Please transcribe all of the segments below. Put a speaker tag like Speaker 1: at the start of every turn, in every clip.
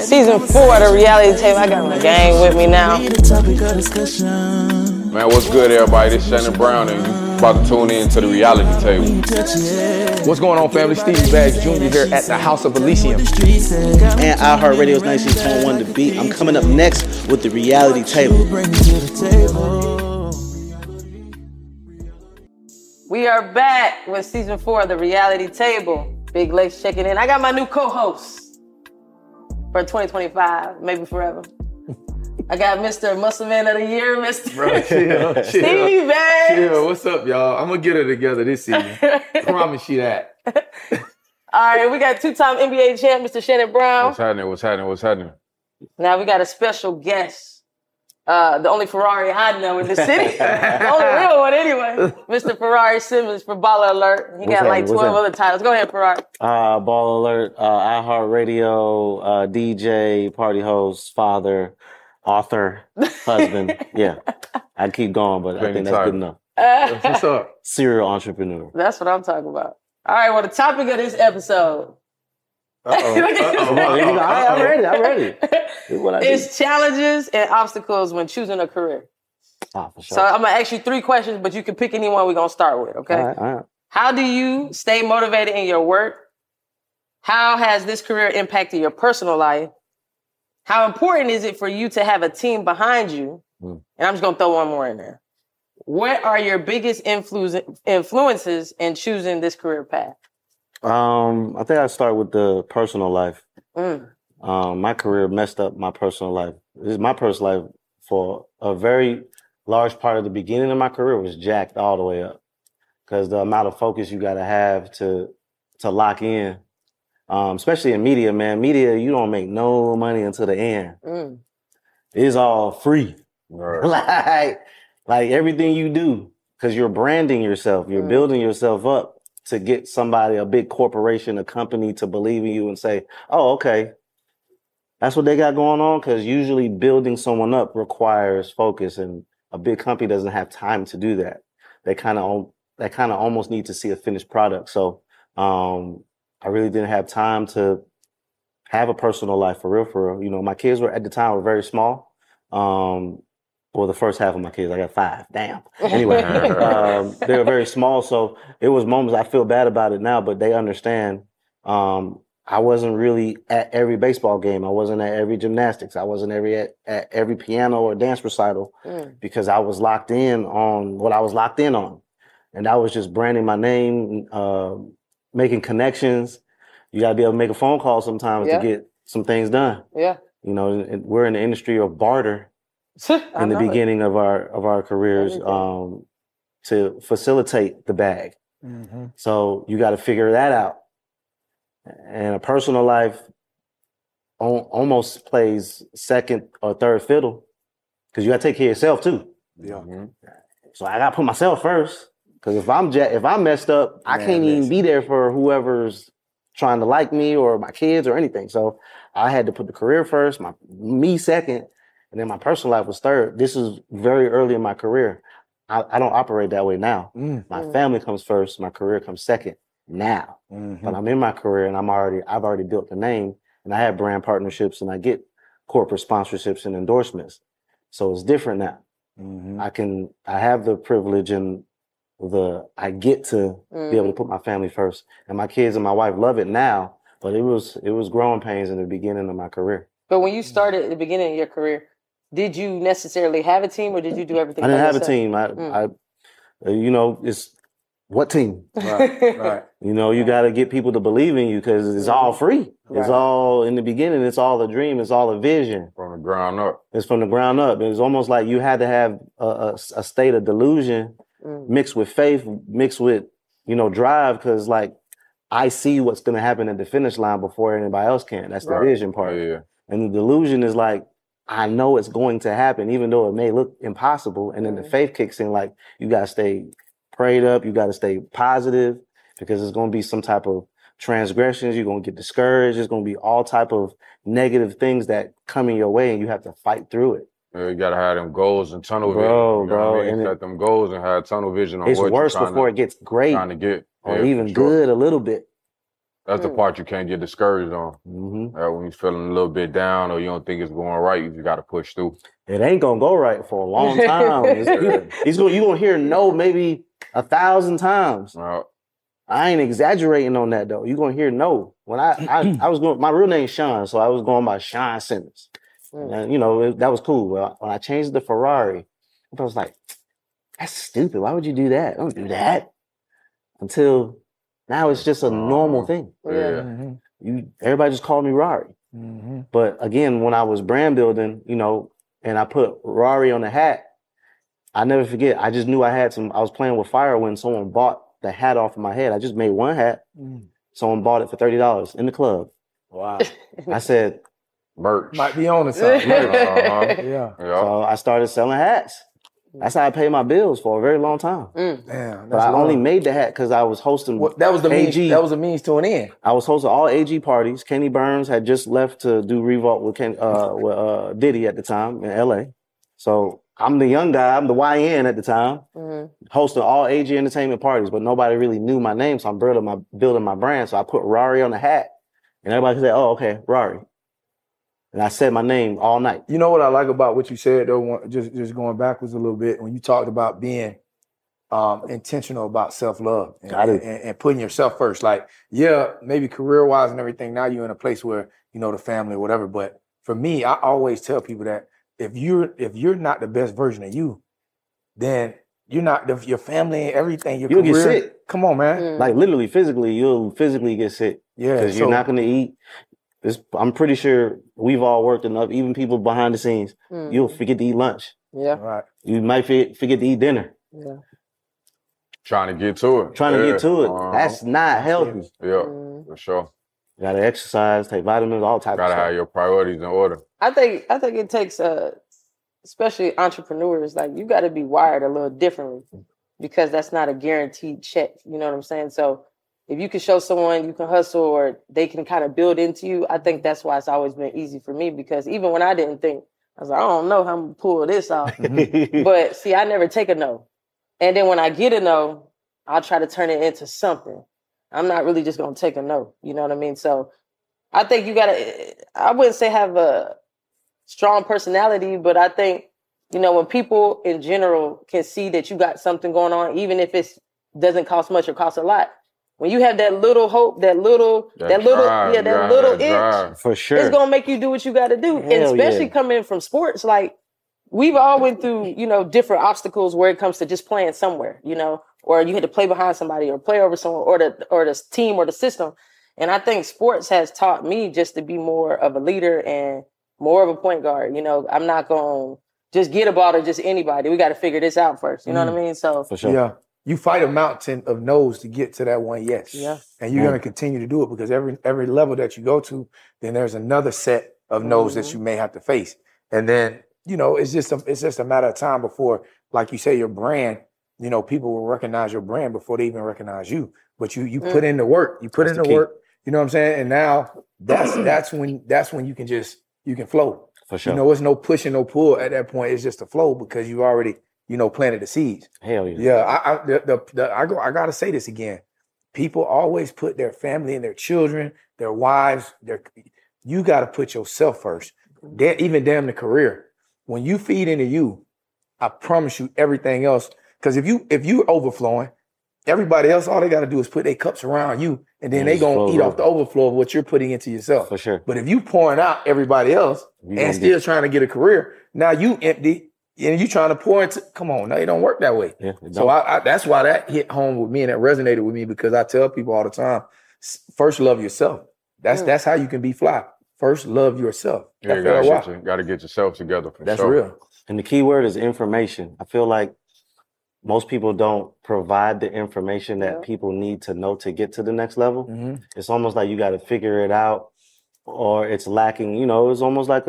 Speaker 1: Season 4 of the reality tape. I got my gang with me now.
Speaker 2: Man, what's good, everybody? This is Shannon Brown, and you about to tune in to the reality table.
Speaker 3: What's going on, family? Stevie Baggs Jr. here at the House of Elysium.
Speaker 4: And iHeartRadio's 19.1 The Beat. I'm coming up next with the reality table.
Speaker 1: We are back with Season 4 of the reality table. Big Legs checking in. I got my new co-host for 2025, maybe forever. I got Mr. Muscle Man of the Year, Mr.
Speaker 3: Bro, chill.
Speaker 1: Stevie Baggs.
Speaker 3: Chill. What's up, y'all? I'm going to get it together this season. Promise you that.
Speaker 1: All right, we got two-time NBA champ, Mr. Shannon Brown.
Speaker 2: What's happening?
Speaker 1: Now we got a special guest. The only Ferrari I know in the city. The only real one anyway. Mr. Ferrari Simmons for Baller Alert. He got like 12 other titles. Go ahead, Ferrari.
Speaker 4: Ball Alert, iHeartRadio, DJ, party host, father, author, husband. Yeah. I keep going, but I think that's good enough.
Speaker 3: What's up?
Speaker 4: Serial entrepreneur.
Speaker 1: That's what I'm talking about. All right, well, the topic of this episode.
Speaker 4: I'm ready.
Speaker 1: It's challenges and obstacles when choosing a career.
Speaker 4: For sure.
Speaker 1: So I'm going to ask you 3 questions, but you can pick any one we're going to start with, okay?
Speaker 4: All right.
Speaker 1: How do you stay motivated in your work? How has this career impacted your personal life? How important is it for you to have a team behind you? And I'm just going to throw one more in there. What are your biggest influences in choosing this career path?
Speaker 4: I think I start with the personal life. My career messed up my personal life. My personal life for a very large part of the beginning of my career was jacked all the way up because the amount of focus you got to have to lock in, especially in media, man. Media, you don't make no money until the end. It's all free. Right. like everything you do, because you're branding yourself, you're building yourself up to get somebody, a big corporation, a company to believe in you and say, oh, okay, that's what they got going on. Because usually building someone up requires focus, and a big company doesn't have time to do that. They kind of almost need to see a finished product. So I really didn't have time to have a personal life for real. You know, my kids were at the time were very small. Well, the first half of my kids, I got 5. Damn. Anyway, they were very small. So it was moments I feel bad about it now, but they understand. I wasn't really at every baseball game. I wasn't at every gymnastics. I wasn't at every piano or dance recital because I was locked in on what I was locked in on. And that was just branding my name, making connections. You got to be able to make a phone call sometimes to get some things done.
Speaker 1: Yeah.
Speaker 4: You know, we're in the industry of barter. In the beginning of our careers, to facilitate the bag. So you got to figure that out. And a personal life almost plays second or third fiddle because you got to take care of yourself too. Yeah. So I got to put myself first because if I'm messed up, I can't even be there for whoever's trying to like me or my kids or anything. So I had to put the career first, me second. And then my personal life was third. This is very early in my career. I don't operate that way now. My family comes first. My career comes second now. But I'm in my career and I've already built the name and I have brand partnerships and I get corporate sponsorships and endorsements. So it's different now. I have the privilege and I get to be able to put my family first. And my kids and my wife love it now, but it was growing pains in the beginning of my career.
Speaker 1: But when you started at the beginning of your career, did you necessarily have a team or did you do everything?
Speaker 4: I didn't have a team. I you know, it's what team?
Speaker 3: Right.
Speaker 4: You know, you got to get people to believe in you because it's all free. It's all in the beginning. It's all a dream. It's all a vision.
Speaker 2: From the ground up.
Speaker 4: It's from the ground up. It's almost like you had to have a state of delusion mixed with faith, mixed with, you know, drive. Because like I see what's going to happen at the finish line before anybody else can. That's the vision part.
Speaker 2: Yeah.
Speaker 4: And the delusion is like, I know it's going to happen, even though it may look impossible. And then the faith kicks in, like, you got to stay prayed up. You got to stay positive because there's going to be some type of transgressions. You're going to get discouraged. There's going to be all type of negative things that come in your way and you have to fight through it.
Speaker 2: Yeah, you got to have them goals and tunnel vision.
Speaker 4: Bro.
Speaker 2: You know what I mean? Set them goals and have tunnel vision on
Speaker 4: it's
Speaker 2: what
Speaker 4: worse
Speaker 2: you're
Speaker 4: before it gets great
Speaker 2: trying to get.
Speaker 4: or even good a little bit.
Speaker 2: That's the part you can't get discouraged on.
Speaker 4: Mm-hmm.
Speaker 2: When you're feeling a little bit down or you don't think it's going right, you just got to push through.
Speaker 4: It ain't gonna go right for a long time. You're gonna hear no maybe 1,000 times. I ain't exaggerating on that though. You're gonna hear no. When I was going, my real name's Sean, so I was going by Sean Simmons. And, you know, that was cool. Well, when I changed the Ferrari, I was like, that's stupid. Why would you do that? Don't do that. Until now it's just a normal thing.
Speaker 2: Yeah.
Speaker 4: Everybody just called me Rari. But again, when I was brand building, you know, and I put Rari on the hat, I never forget. I just knew I was playing with fire when someone bought the hat off of my head. I just made one hat. Someone bought it for $30 in the club.
Speaker 5: Wow.
Speaker 4: I said,
Speaker 2: merch.
Speaker 5: Might be on to something.
Speaker 2: Yeah.
Speaker 4: So I started selling hats. That's how I paid my bills for a very long time.
Speaker 5: Damn,
Speaker 4: But I only made the hat because I was hosting
Speaker 5: that was the
Speaker 4: AG.
Speaker 5: means. That was a means to an end.
Speaker 4: I was hosting all AG parties. Kenny Burns had just left to do Revolt with Diddy at the time in LA. So I'm the young guy. I'm the YN at the time, hosting all AG entertainment parties, but nobody really knew my name. So I'm building my brand. So I put Rari on the hat, and everybody said, "Oh, okay, Rari." And I said my name all night.
Speaker 5: You know what I like about what you said, though, just going backwards a little bit, when you talked about being intentional about self-love and putting yourself first. Like, yeah, maybe career-wise and everything, now you're in a place where, you know, the family or whatever. But for me, I always tell people that if you're not the best version of you, then you're not your family and everything, your
Speaker 4: You'll
Speaker 5: career.
Speaker 4: get sick.
Speaker 5: Come on, man.
Speaker 4: Like literally, physically, you'll physically get sick.
Speaker 5: Yeah.
Speaker 4: Because you're not going to eat. I'm pretty sure we've all worked enough, even people behind the scenes. You'll forget to eat lunch.
Speaker 1: Yeah.
Speaker 5: Right.
Speaker 4: You might forget to eat dinner.
Speaker 1: Yeah.
Speaker 2: Trying to get to it.
Speaker 4: That's not healthy.
Speaker 2: Yeah, for sure.
Speaker 4: You gotta exercise, take vitamins, all types of stuff.
Speaker 2: Gotta have your priorities in order.
Speaker 1: I think it takes especially entrepreneurs, like you gotta be wired a little differently because that's not a guaranteed check. You know what I'm saying? So if you can show someone you can hustle or they can kind of build into you, I think that's why it's always been easy for me, because even when I didn't think, I was like, I don't know how I'm gonna pull this off. But see, I never take a no. And then when I get a no, I'll try to turn it into something. I'm not really just gonna take a no. You know what I mean? So I think you gotta, I wouldn't say have a strong personality, but I think, you know, when people in general can see that you got something going on, even if it doesn't cost much or cost a lot, when you have that little hope, that little itch,
Speaker 4: for sure,
Speaker 1: it's gonna make you do what you got to do. And especially coming from sports, like we've all went through, you know, different obstacles where it comes to just playing somewhere, you know, or you had to play behind somebody or play over someone or the team or the system. And I think sports has taught me just to be more of a leader and more of a point guard. You know, I'm not gonna just get a ball to just anybody. We got to figure this out first. You know what I mean? So
Speaker 4: for sure,
Speaker 5: yeah. You fight a mountain of no's to get to that one yes.
Speaker 1: Yeah.
Speaker 5: And you're going to continue to do it because every level that you go to, then there's another set of no's that you may have to face. And then, you know, it's just a matter of time before, like you say, your brand, you know, people will recognize your brand before they even recognize you. But you put in the work. You put in the work. You know what I'm saying? And now that's when you can flow. For sure. You know, it's no push and no pull at that point. It's just a flow because you already, you know, planted the seeds.
Speaker 4: Hell yeah.
Speaker 5: Yeah, I gotta say this again. People always put their family and their children, their wives, you gotta put yourself first. Even damn the career. When you feed into you, I promise you everything else. Because if you overflowing, everybody else, all they gotta do is put their cups around you, and then they gonna eat off the overflow of what you're putting into yourself.
Speaker 4: For sure.
Speaker 5: But if you pouring out everybody else and still trying to get a career, now you empty. And you trying to pour into, come on, no, it don't work that way. Yeah, so that's why that hit home with me and that resonated with me, because I tell people all the time, first love yourself. That's how you can be fly. First love yourself.
Speaker 2: Yeah, you gotta get yourself together for sure.
Speaker 5: That's real.
Speaker 4: And the key word is information. I feel like most people don't provide the information that people need to know to get to the next level. Mm-hmm. It's almost like you got to figure it out, or it's lacking. You know, it's almost like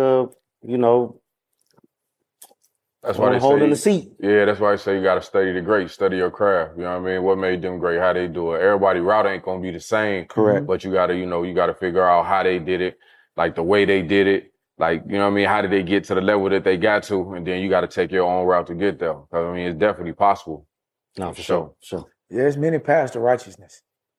Speaker 2: that's why they
Speaker 4: holding the seat.
Speaker 2: Yeah, that's why I say you got to study the greats, study your craft. You know what I mean? What made them great? How they do it? Everybody route ain't gonna be the same.
Speaker 4: Correct.
Speaker 2: But you gotta figure out how they did it, like the way they did it. Like, you know what I mean? How did they get to the level that they got to? And then you got to take your own route to get there. Because, I mean, it's definitely possible.
Speaker 4: No, for sure.
Speaker 5: Yeah, there's many paths to righteousness.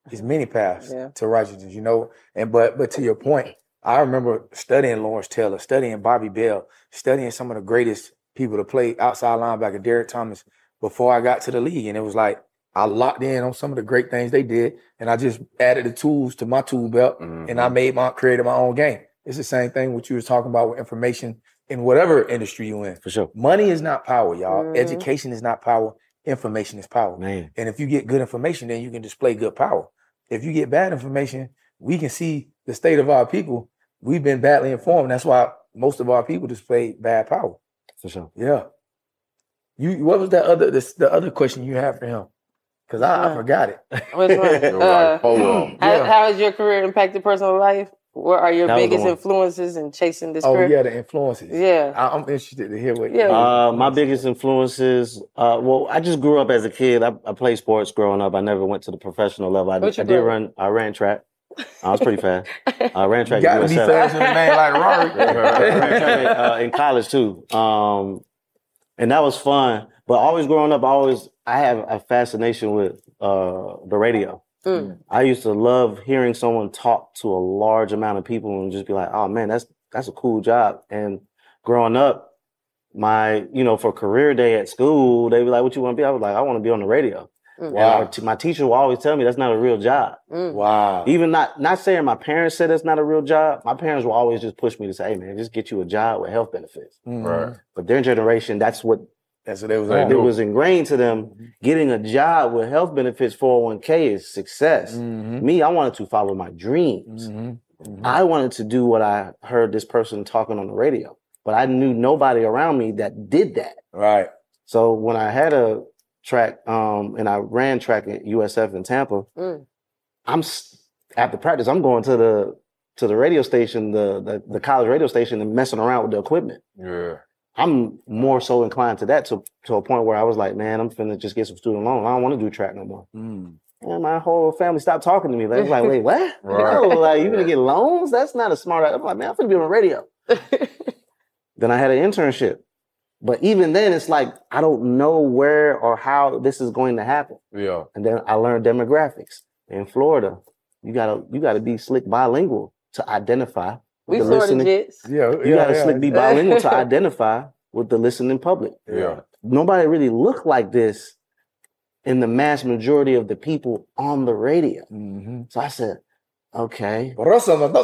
Speaker 5: It's many paths
Speaker 1: Yeah.
Speaker 5: to righteousness, you know. And but to your point, I remember studying Lawrence Taylor, studying Bobby Bell, studying some of the greatest people to play outside linebacker, Derek Thomas, before I got to the league. And it was like I locked in on some of the great things they did, and I just added the tools to my tool belt, and I created my own game. It's the same thing what you was talking about with information in whatever industry you in.
Speaker 4: For sure.
Speaker 5: Money is not power, y'all. Education is not power. Information is power.
Speaker 4: Man.
Speaker 5: And if you get good information, then you can display good power. If you get bad information, we can see the state of our people. We've been badly informed. That's why most of our people display bad power.
Speaker 4: For sure.
Speaker 5: Yeah. What was that the other question you had for him? Because I forgot it.
Speaker 1: Which one? How has your career impacted personal life? What are your biggest influences in chasing this career?
Speaker 5: Oh, yeah, the influences.
Speaker 1: Yeah.
Speaker 5: I'm interested to hear what
Speaker 4: my biggest influences, well, I just grew up as a kid. I played sports growing up. I never went to the professional level. I ran track. I was pretty fast. I ran track.
Speaker 5: You gotta be fast in a man like Rory.
Speaker 4: I ran track in college too. And that was fun. But always growing up, I have a fascination with the radio. I used to love hearing someone talk to a large amount of people and just be like, oh man, that's a cool job. And growing up, for career day at school, they'd be like, what you want to be? I was like, I want to be on the radio. Wow. And my teacher will always tell me that's not a real job.
Speaker 5: Wow.
Speaker 4: Even not saying my parents said that's not a real job. My parents will always just push me to say, hey man, just get you a job with health benefits.
Speaker 2: Right.
Speaker 4: But their generation, that's what
Speaker 5: they was
Speaker 4: it was ingrained to them. Getting a job with health benefits, 401k is success. Me, I wanted to follow my dreams. I wanted to do what I heard this person talking on the radio, but I knew nobody around me that did that.
Speaker 5: Right.
Speaker 4: So when I had a track, and I ran track at USF in Tampa, after practice, I'm going to the radio station, the college radio station, and messing around with the equipment.
Speaker 2: Yeah.
Speaker 4: I'm more so inclined to that to a point where I was like, man, I'm finna just get some student loan. I don't want to do track no more. And my whole family stopped talking to me. They was like, wait, what?
Speaker 2: Right.
Speaker 4: No, like, you gonna get loans? That's not a smart idea. I'm like, man, I'm finna be on the radio. Then I had an internship. But even then, it's like, I don't know where or how this is going to happen.
Speaker 2: Yeah.
Speaker 4: And then I learned demographics. In Florida, you gotta be slick bilingual to identify.
Speaker 1: We Florida Jits.
Speaker 4: You gotta slick be bilingual to identify with the listening public.
Speaker 2: Yeah.
Speaker 4: Nobody really looked like this in the mass majority of the people on the radio. So I said, okay.
Speaker 5: You been to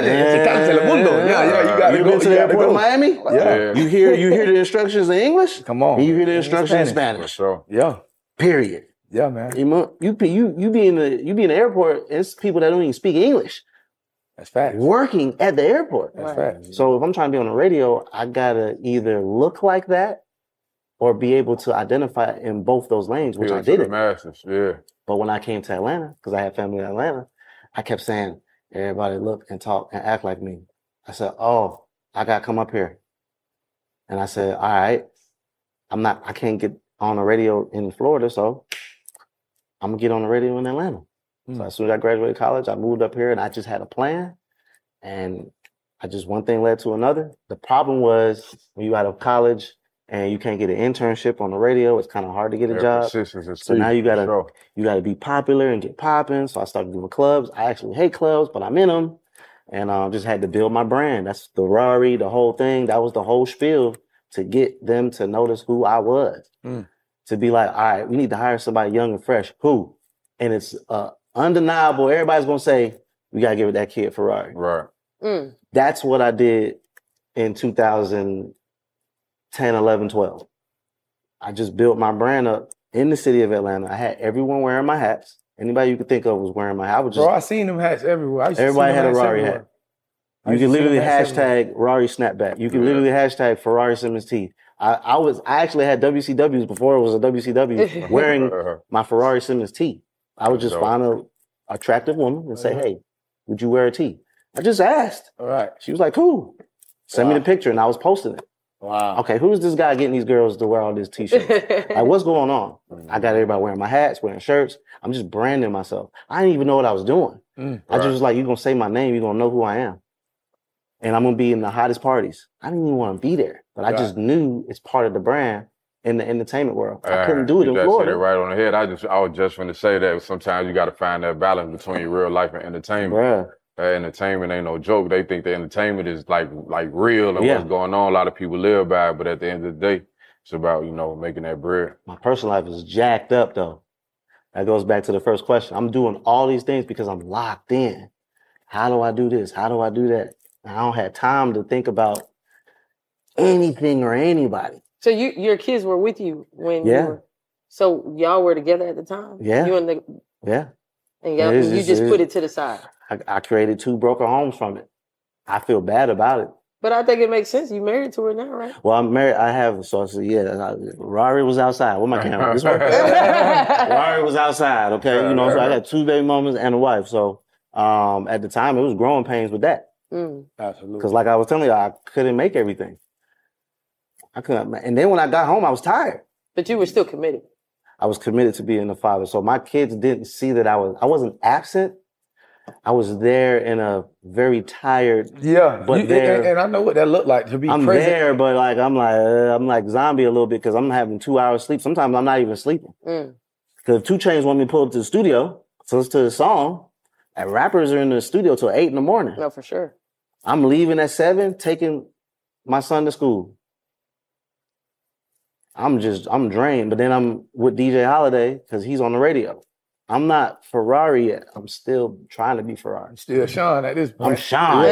Speaker 5: the
Speaker 4: airport in Miami?
Speaker 5: Yeah.
Speaker 4: You hear the instructions in English?
Speaker 5: Come on.
Speaker 4: And you hear the instructions in Spanish.
Speaker 2: For sure.
Speaker 5: Yeah.
Speaker 4: Period.
Speaker 5: Yeah, man.
Speaker 4: You be in the airport, and it's people that don't even speak English.
Speaker 5: That's facts.
Speaker 4: Working at the airport.
Speaker 5: That's facts.
Speaker 4: So if I'm trying to be on the radio, I gotta either look like that or be able to identify in both those lanes, which I didn't.
Speaker 2: Masses, yeah.
Speaker 4: But when I came to Atlanta, because I had family in Atlanta, I kept saying, everybody look and talk and act like me. I said, oh, I gotta come up here. And I said, all right, I can't get on the radio in Florida, so I'm gonna get on the radio in Atlanta. So as soon as I graduated college, I moved up here and I just had a plan. And one thing led to another. The problem was when you out of college and you can't get an internship on the radio, it's kind of hard to get a job. So now you gotta be popular and get popping. So I started doing clubs. I actually hate clubs, but I'm in them. And just had to build my brand. That's the Rari, the whole thing. That was the whole spiel to get them to notice who I was. To be like, all right, we need to hire somebody young and fresh. Who? And it's undeniable. Everybody's gonna say, we gotta give it that kid Ferrari.
Speaker 2: Right.
Speaker 4: That's what I did in 2010, 11, 12. I just built my brand up in the city of Atlanta. I had everyone wearing my hats. Anybody you could think of was wearing my hat.
Speaker 5: I seen them hats everywhere.
Speaker 4: Everybody had a Rari hat. You can literally hashtag Rari snapback. You can literally hashtag Ferrari Simmons tee. I actually had WCWs before it was a WCW wearing my Ferrari Simmons tee. I would just find an attractive woman and say, hey, would you wear a tee? I just asked.
Speaker 5: All right.
Speaker 4: She was like, cool. Send me the picture, and I was posting it.
Speaker 5: Wow.
Speaker 4: Okay, who's this guy getting these girls to wear all these t-shirts? Like, what's going on? I got everybody wearing my hats, wearing shirts. I'm just branding myself. I didn't even know what I was doing. I just was like, you're going to say my name, you're going to know who I am. And I'm going to be in the hottest parties. I didn't even want to be there, but I just knew it's part of the brand in the entertainment world. I couldn't do it in
Speaker 2: Said it
Speaker 4: Florida.
Speaker 2: right on the head. I was just going to say that sometimes you got to find that balance between real life and entertainment.
Speaker 4: Bruh.
Speaker 2: Entertainment ain't no joke. They think the entertainment is like real and what's going on. A lot of people live by it, but at the end of the day, it's about, making that bread.
Speaker 4: My personal life is jacked up though. That goes back to the first question. I'm doing all these things because I'm locked in. How do I do this? How do I do that? I don't have time to think about anything or anybody.
Speaker 1: So your kids were with you when you were, so y'all were together at the time?
Speaker 4: Yeah.
Speaker 1: You and the,
Speaker 4: yeah.
Speaker 1: And you just put it to the side.
Speaker 4: I created 2 broken homes from it. I feel bad about it.
Speaker 1: But I think it makes sense. You married to her now, right?
Speaker 4: Well, I'm married. Rari was outside. Where my camera? This one? Rari was outside, okay? So I got 2 baby mamas and a wife. So at the time, it was growing pains with that.
Speaker 5: Absolutely.
Speaker 4: Because like I was telling you, I couldn't make everything. I couldn't. And then when I got home, I was tired.
Speaker 1: But you were still committed.
Speaker 4: I was committed to being a father. So my kids didn't see that I wasn't absent. I was there in a very tired.
Speaker 5: Yeah,
Speaker 4: but
Speaker 5: and I know what that looked like to be
Speaker 4: I'm
Speaker 5: present.
Speaker 4: there, but like I'm like zombie a little bit because I'm having 2 hours sleep. Sometimes I'm not even sleeping. Because 2 Chainz want me to pull up to the studio to listen to the song, and rappers are in the studio till 8 in the morning.
Speaker 1: No, for sure.
Speaker 4: I'm leaving at 7, taking my son to school. I'm drained, but then I'm with DJ Holiday because he's on the radio. I'm not Ferrari yet. I'm still trying to be Ferrari.
Speaker 5: Still Sean at this point.
Speaker 4: I'm Sean.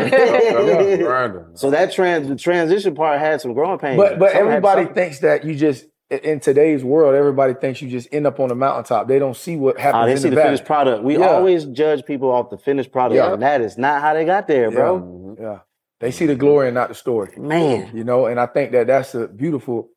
Speaker 4: So that the transition part had some growing pains.
Speaker 5: But everybody thinks that you just, in today's world, everybody thinks you just end up on the mountaintop. They don't see what happens
Speaker 4: they
Speaker 5: in
Speaker 4: see the finished product. We always judge people off the finished product, and that is not how they got there, bro.
Speaker 5: Yeah. They see the glory and not the story.
Speaker 4: Man.
Speaker 5: And I think that's a beautiful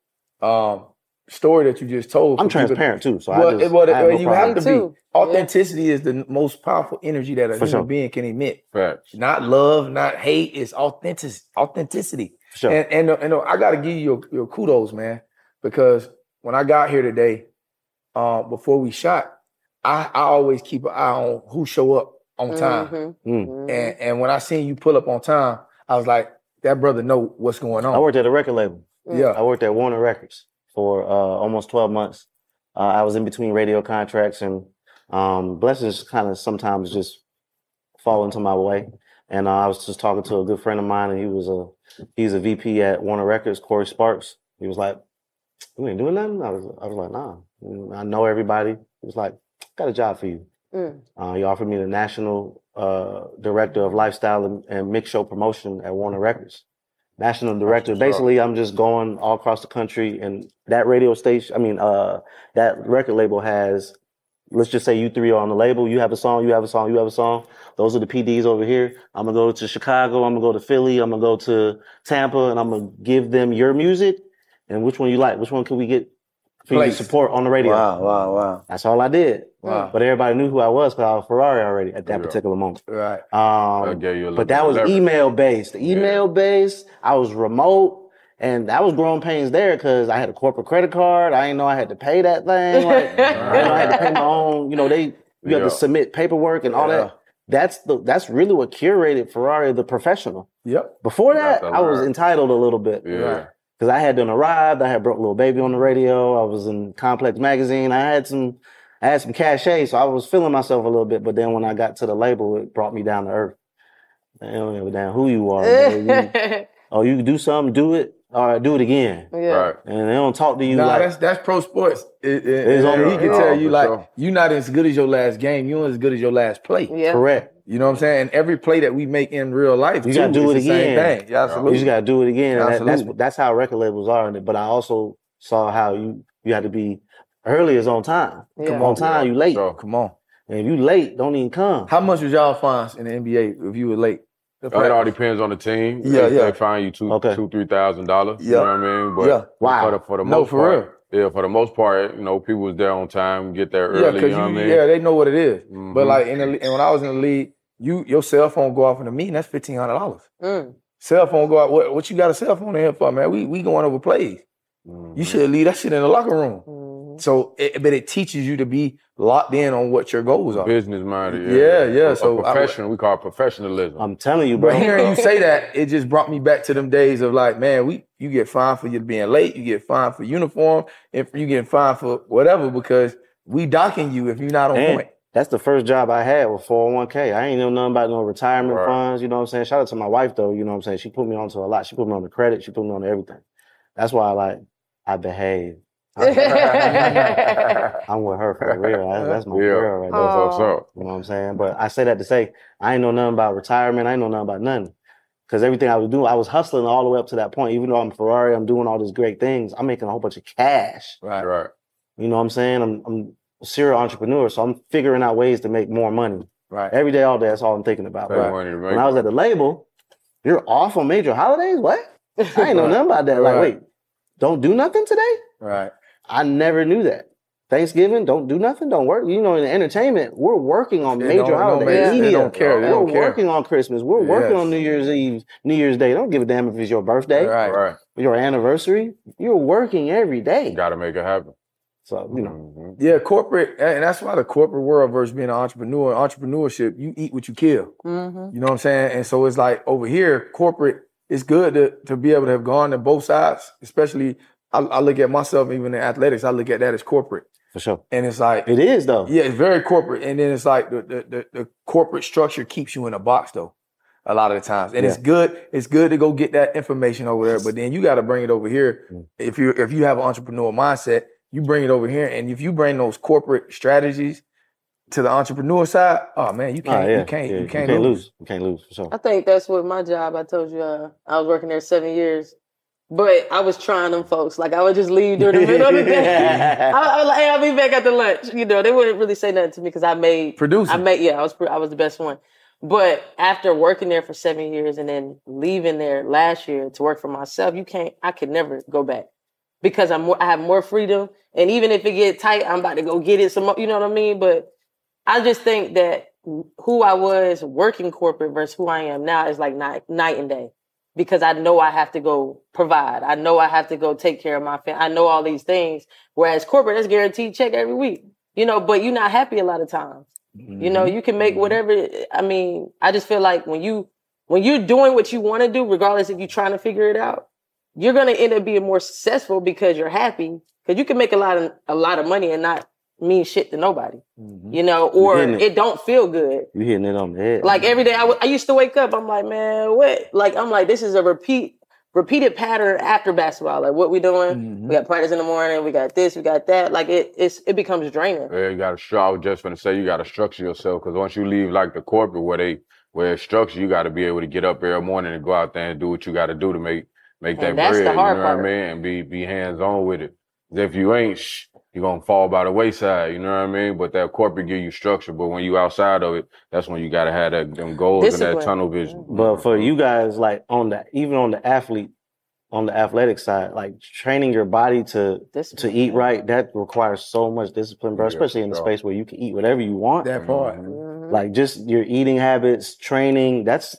Speaker 5: story that you just told.
Speaker 4: I'm transparent too, so
Speaker 5: you have to be. Authenticity is the most powerful energy that a human being can emit.
Speaker 2: Facts.
Speaker 5: Not love, not hate. It's authenticity.
Speaker 4: Sure.
Speaker 5: And I got to give you your kudos, man, because when I got here today, before we shot, I always keep an eye on who show up on time. And when I seen you pull up on time, I was like, that brother know what's going on.
Speaker 4: I worked at a record label.
Speaker 5: Yeah.
Speaker 4: I worked at Warner Records for almost 12 months. I was in between radio contracts, and blessings kind of sometimes just fall into my way. And I was just talking to a good friend of mine, and he's a VP at Warner Records, Corey Sparks. He was like, "You ain't doing nothing?" I was like, "Nah, I know everybody." He was like, "Got a job for you." He offered me the national director of lifestyle and mix show promotion at Warner Records. National director. Basically, I'm just going all across the country, and that radio station, that record label has, let's just say you 3 are on the label. You have a song, you have a song, you have a song. Those are the PDs over here. I'm going to go to Chicago. I'm going to go to Philly. I'm going to go to Tampa, and I'm going to give them your music. And which one you like? Which one can we get for you to support on the radio?
Speaker 5: Wow.
Speaker 4: That's all I did.
Speaker 5: Wow.
Speaker 4: But everybody knew who I was because I was Ferrari already at that particular moment.
Speaker 5: Right.
Speaker 4: But that was email based. Email based. I was remote, and that was growing pains there because I had a corporate credit card. I didn't know I had to pay that thing. I didn't know I had to pay my own. You have to submit paperwork and all that. That's really what curated Ferrari the professional.
Speaker 5: Yep.
Speaker 4: Before that, I was entitled a little bit.
Speaker 2: Yeah.
Speaker 4: Because I had done Arrived. I had Broke Little Baby on the radio. I was in Complex Magazine. I had some cachet, so I was feeling myself a little bit. But then when I got to the label, it brought me down to earth. They don't give a damn who you are. You can do something, do it, or do it again.
Speaker 1: Yeah.
Speaker 2: Right.
Speaker 4: And they don't talk to you
Speaker 5: that's pro sports. He can tell you you're not as good as your last game. You're as good as your last play.
Speaker 1: Yeah.
Speaker 4: Correct.
Speaker 5: You know what I'm saying? And every play that we make in real life,
Speaker 4: you gotta do it again.
Speaker 5: Same thing. Yeah, absolutely.
Speaker 4: You just gotta do it again.
Speaker 5: Absolutely.
Speaker 4: And that's how record labels are. But I also saw how you had to be early as on time.
Speaker 1: Yeah.
Speaker 4: Come on time, you late.
Speaker 5: So, come on.
Speaker 4: And if you late, don't even come.
Speaker 5: How much was y'all fines in the NBA if you were late?
Speaker 2: It all depends on the team. They fine you $2,000-$3,000. You know what I mean? But
Speaker 4: wow.
Speaker 2: For the most part,
Speaker 5: real.
Speaker 2: For the most part, people was there on time, get there early. You know what I mean?
Speaker 5: Yeah, they know what it is. But like and when I was in the league, your cell phone go off in a meeting, that's $1,500. Cell phone go out. What you got a cell phone in here for, man? We going over plays. You should leave that shit in the locker room. So, but it teaches you to be locked in on what your goals are.
Speaker 2: Business minded.
Speaker 5: Yeah.
Speaker 2: So professional, we call it professionalism.
Speaker 4: I'm telling you, bro.
Speaker 5: But hearing you say that, it just brought me back to them days of like, man, you get fined for you being late, you get fined for uniform, and you get fined for whatever because we docking you if you're not on point.
Speaker 4: That's the first job I had with 401k. I ain't know nothing about no retirement funds, you know what I'm saying? Shout out to my wife though, you know what I'm saying? She put me onto a lot. She put me on the credit, she put me on everything. That's why I behave. I'm with her for real. That's my girl right there.
Speaker 2: That's what's up.
Speaker 4: You know what I'm saying? But I say that to say, I ain't know nothing about retirement. I ain't know nothing about nothing. Because everything I was doing, I was hustling all the way up to that point. Even though I'm Ferrari, I'm doing all these great things. I'm making a whole bunch of cash.
Speaker 2: Right.
Speaker 4: You know what I'm saying? I'm a serial entrepreneur, so I'm figuring out ways to make more money.
Speaker 5: Right.
Speaker 4: Every day, all day, that's all I'm thinking about.
Speaker 2: Right.
Speaker 4: When I was at the label, you're off on major holidays? What? I ain't know nothing about that. Like, wait, don't do nothing today?
Speaker 5: Right.
Speaker 4: I never knew that. Thanksgiving, don't do nothing, don't work. You know, in entertainment, we're working on major holidays.
Speaker 5: They don't care.
Speaker 4: We're working on Christmas. We're working on New Year's Eve, New Year's Day. Don't give a damn if it's your birthday,
Speaker 2: Right.
Speaker 4: your anniversary. You're working every day.
Speaker 2: You got to make it happen.
Speaker 4: So, you know.
Speaker 5: Yeah, corporate, and that's why the corporate world versus being an entrepreneur, entrepreneurship, you eat what you kill.
Speaker 1: Mm-hmm.
Speaker 5: You know what I'm saying? And so it's like over here, corporate, it's good to be able to have gone to both sides, especially I look at myself, even in athletics, I look at that as corporate.
Speaker 4: For sure.
Speaker 5: And it's like...
Speaker 4: It is, though.
Speaker 5: Yeah, it's very corporate. And then it's like the corporate structure keeps you in a box, though, a lot of the times. And it's good to go get that information over there, but then you got to bring it over here. If you have an entrepreneur mindset, you bring it over here. And if you bring those corporate strategies to the entrepreneur side, oh, man, you can't lose.
Speaker 4: You can't lose, for sure.
Speaker 1: I think that's what my job, I told you, I was working there 7 years. But I was trying them folks. Like, I would just leave during the middle of the day. I was like, hey, I'll be back after lunch. You know, they wouldn't really say nothing to me because I made...
Speaker 5: Producing.
Speaker 1: I was the best one. But after working there for 7 years and then leaving there last year to work for myself, I could never go back. Because I have more freedom. And even if it get tight, I'm about to go get it some more, you know what I mean? But I just think that who I was working corporate versus who I am now is like night and day. Because I know I have to go provide. I know I have to go take care of my family. I know all these things. Whereas corporate, that's guaranteed check every week. You know, but you're not happy a lot of times. You know, you can make whatever. I mean, I just feel like when you're doing what you want to do, regardless if you're trying to figure it out, you're going to end up being more successful because you're happy. Because you can make a lot of money and not mean shit to nobody, you know, or it don't feel good.
Speaker 4: You hitting it on the head.
Speaker 1: Like every day I used to wake up, I'm like, man, what? Like, I'm like, this is a repeated pattern after basketball. Like, what we doing? We got practice in the morning. We got this, we got that. Like, it becomes draining.
Speaker 2: Yeah, you got to, I was just going to say, you got to structure yourself. Because once you leave like the corporate where it's structured, you got to be able to get up every morning and go out there and do what you got to do to make that bread. You know what I mean? And be hands-on with it. If you ain't, you're going to fall by the wayside, you know what I mean? But that corporate give you structure. But when you outside of it, that's when you got to have them goals and that tunnel vision.
Speaker 4: But for you guys, like even on the athletic side, like training your body to eat right, that requires so much discipline, bro, especially in the space where you can eat whatever you want.
Speaker 5: That part.
Speaker 4: Like just your eating habits, training, that's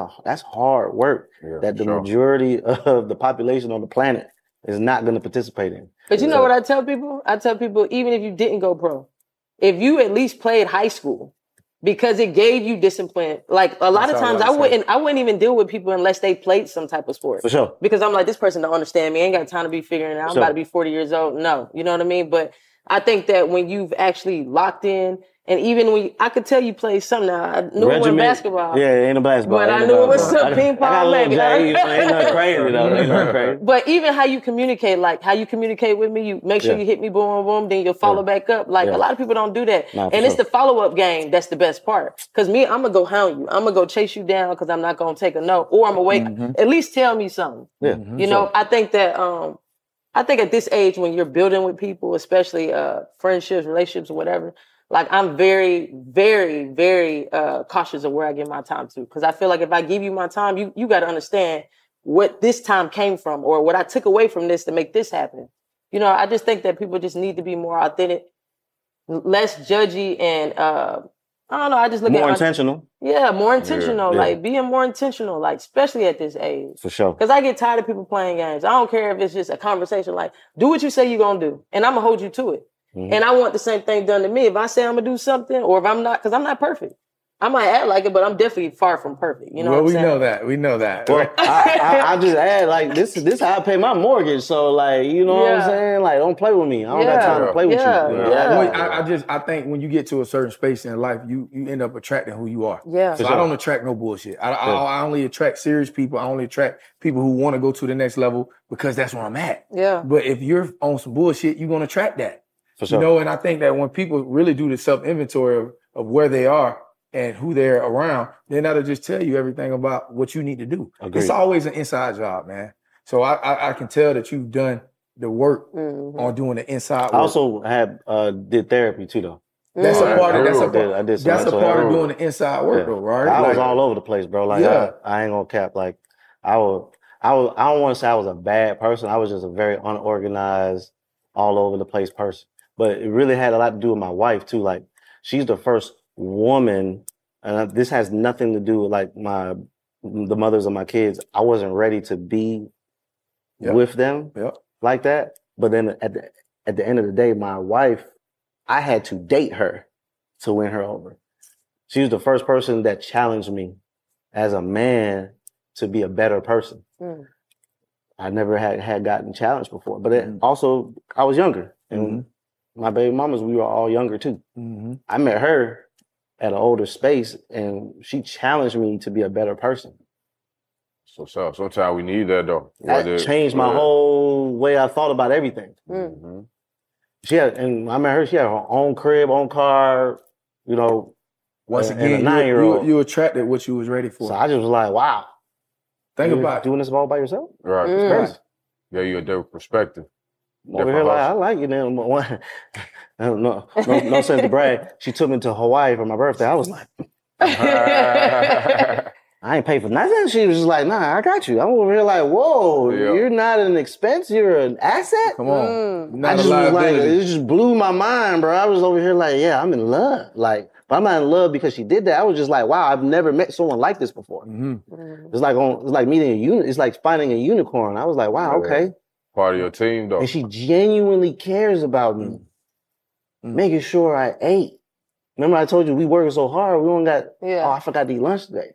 Speaker 4: hard work that the majority of the population on the planet is not going to participate in.
Speaker 1: But you know what I tell people? I tell people, even if you didn't go pro, if you at least played high school, because it gave you discipline. Like a lot of times I wouldn't even deal with people unless they played some type of sport.
Speaker 4: For sure.
Speaker 1: Because I'm like, this person don't understand me. I ain't got time to be figuring it out. I'm about to be 40 years old. No, you know what I mean? But I think that when you've actually locked in, and even I could tell you play something now. I knew it was basketball.
Speaker 4: Yeah, it ain't a basketball.
Speaker 1: But I knew it was some ping pong.
Speaker 4: Ain't nothing crazy though. Ain't nothing crazy.
Speaker 1: But even how you communicate, like how you communicate with me, you make sure you hit me, boom, boom, then you'll follow back up. Like a lot of people don't do that. And it's the follow-up game that's the best part. Because me, I'm going to go hound you. I'm going to go chase you down because I'm not going to take a no. Or I'm going to wait. At least tell me something.
Speaker 4: Yeah.
Speaker 1: You know, I think that... I think at this age, when you're building with people, especially friendships, relationships, or whatever, like I'm very, very, very cautious of where I give my time to. Because I feel like if I give you my time, you got to understand what this time came from or what I took away from this to make this happen. You know, I just think that people just need to be more authentic, less judgy, and I don't know. I just look
Speaker 4: more intentional.
Speaker 1: Yeah, more intentional. Yeah. Like being more intentional, like especially at this age.
Speaker 4: For sure.
Speaker 1: Because I get tired of people playing games. I don't care if it's just a conversation. Like, do what you say you're gonna do, and I'm gonna hold you to it. And I want the same thing done to me. If I say I'm going to do something, or if I'm not, because I'm not perfect. I might act like it, but I'm definitely far from perfect. You know what I'm saying?
Speaker 5: We know that.
Speaker 4: Well, I just add, like, this how I pay my mortgage. So, like, you know what I'm saying? Like, don't play with me. I don't got time to play with you.
Speaker 5: I think when you get to a certain space in life, you end up attracting who you are.
Speaker 1: Yeah.
Speaker 5: So I don't attract no bullshit. I only attract serious people. I only attract people who want to go to the next level because that's where I'm at.
Speaker 1: Yeah.
Speaker 5: But if you're on some bullshit, you're going to attract that.
Speaker 4: For sure.
Speaker 5: You know, and I think that when people really do the self-inventory of where they are, and who they're around, then that'll just tell you everything about what you need to do.
Speaker 4: Agreed.
Speaker 5: It's always an inside job, man. So I can tell that you've done the work on doing the inside work.
Speaker 4: I also did therapy too, though.
Speaker 5: That's a part of
Speaker 4: of
Speaker 5: doing the inside work, though, right?
Speaker 4: I was all over the place, bro. Like I ain't gonna cap. Like I don't want to say I was a bad person. I was just a very unorganized, all over the place person. But it really had a lot to do with my wife too. Like she's the first woman, and this has nothing to do with like the mothers of my kids. I wasn't ready to be with them like that. But then at the end of the day, my wife, I had to date her to win her over. She was the first person that challenged me as a man to be a better person. I never had gotten challenged before, but also I was younger, and my baby mamas, we were all younger too. I met her at an older space, and she challenged me to be a better person.
Speaker 2: So sometimes we need that though.
Speaker 4: That changed my whole way I thought about everything. And I met her. She had her own crib, own car. You know,
Speaker 5: once again, 9-year-old, you attracted what you was ready for.
Speaker 4: So I just was like, wow.
Speaker 5: Think about
Speaker 4: doing this all by yourself.
Speaker 2: Right, it's crazy. Yeah, you a different perspective.
Speaker 4: Over here, like, I like you. Then no sense to brag. She took me to Hawaii for my birthday. I was like, I ain't paid for nothing. She was just like, nah, I got you. I'm over here like, whoa, you're not an expense, you're an asset.
Speaker 5: Come on,
Speaker 4: I just was like, it just blew my mind, bro. I was over here like, yeah, I'm in love. Like, but I'm not in love because she did that. I was just like, wow, I've never met someone like this before. It's like meeting a unicorn. It's like finding a unicorn. I was like, wow, okay.
Speaker 2: Part of your team, though.
Speaker 4: And she genuinely cares about me. Making sure I ate. Remember I told you we working so hard, we only got, I forgot to eat lunch today.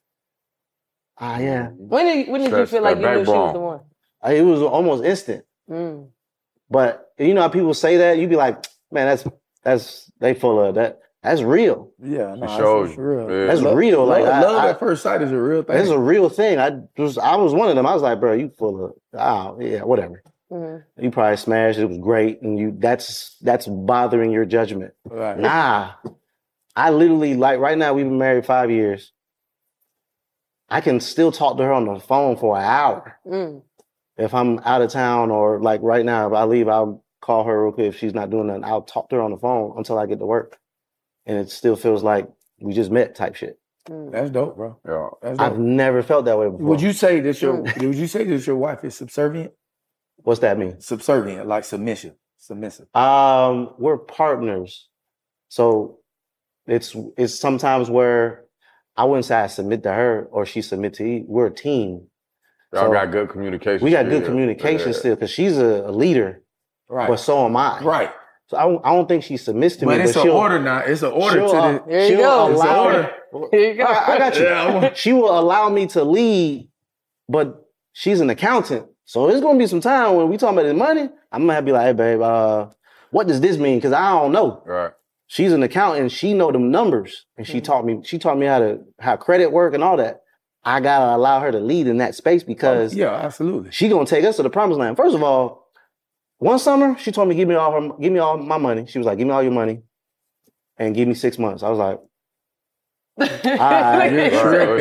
Speaker 1: When did you feel like you knew she was the one?
Speaker 4: It was almost instant. But you know how people say that? You be like, man, that's they full of that. That's real.
Speaker 5: Yeah, no,
Speaker 2: that's
Speaker 5: real.
Speaker 2: Yeah.
Speaker 4: That's real.
Speaker 5: Love at first sight is a real thing.
Speaker 4: It's a real thing. I was one of them. I was like, bro, you full of whatever. You probably smashed. It was great, and that's bothering your judgment.
Speaker 5: Right.
Speaker 4: Nah, I literally like right now. We've been married 5 years. I can still talk to her on the phone for an hour if I'm out of town, or like right now if I leave, I'll call her real quick. If she's not doing nothing, I'll talk to her on the phone until I get to work. And it still feels like we just met type shit.
Speaker 5: That's dope, bro.
Speaker 2: Yeah,
Speaker 5: that's dope.
Speaker 4: I've never felt that way before.
Speaker 5: Would you say that your wife is subservient?
Speaker 4: What's that mean?
Speaker 5: Subservient, like submissive.
Speaker 4: We're partners. So it's sometimes where I wouldn't say I submit to her or she submit to me. We're a team.
Speaker 2: Y'all got good communication.
Speaker 4: We got good communication still, because she's a leader,
Speaker 5: right?
Speaker 4: But so am I,
Speaker 5: right?
Speaker 4: So I don't think she submits to me.
Speaker 5: But it's an order now. It's an order to the.
Speaker 1: There you go.
Speaker 4: Here you go. I got you. Yeah, she will allow me to lead, but she's an accountant, so there's gonna be some time when we talking about the money. I'm gonna have to be like, hey, babe, what does this mean? Because I don't know.
Speaker 2: Right.
Speaker 4: She's an accountant. She know them numbers, and she taught me how credit work and all that. I gotta allow her to lead in that space because
Speaker 5: absolutely,
Speaker 4: she gonna take us to the promised land. First of all, one summer she told me give me all my money. She was like, give me all your money, and give me 6 months. I was like, all right, we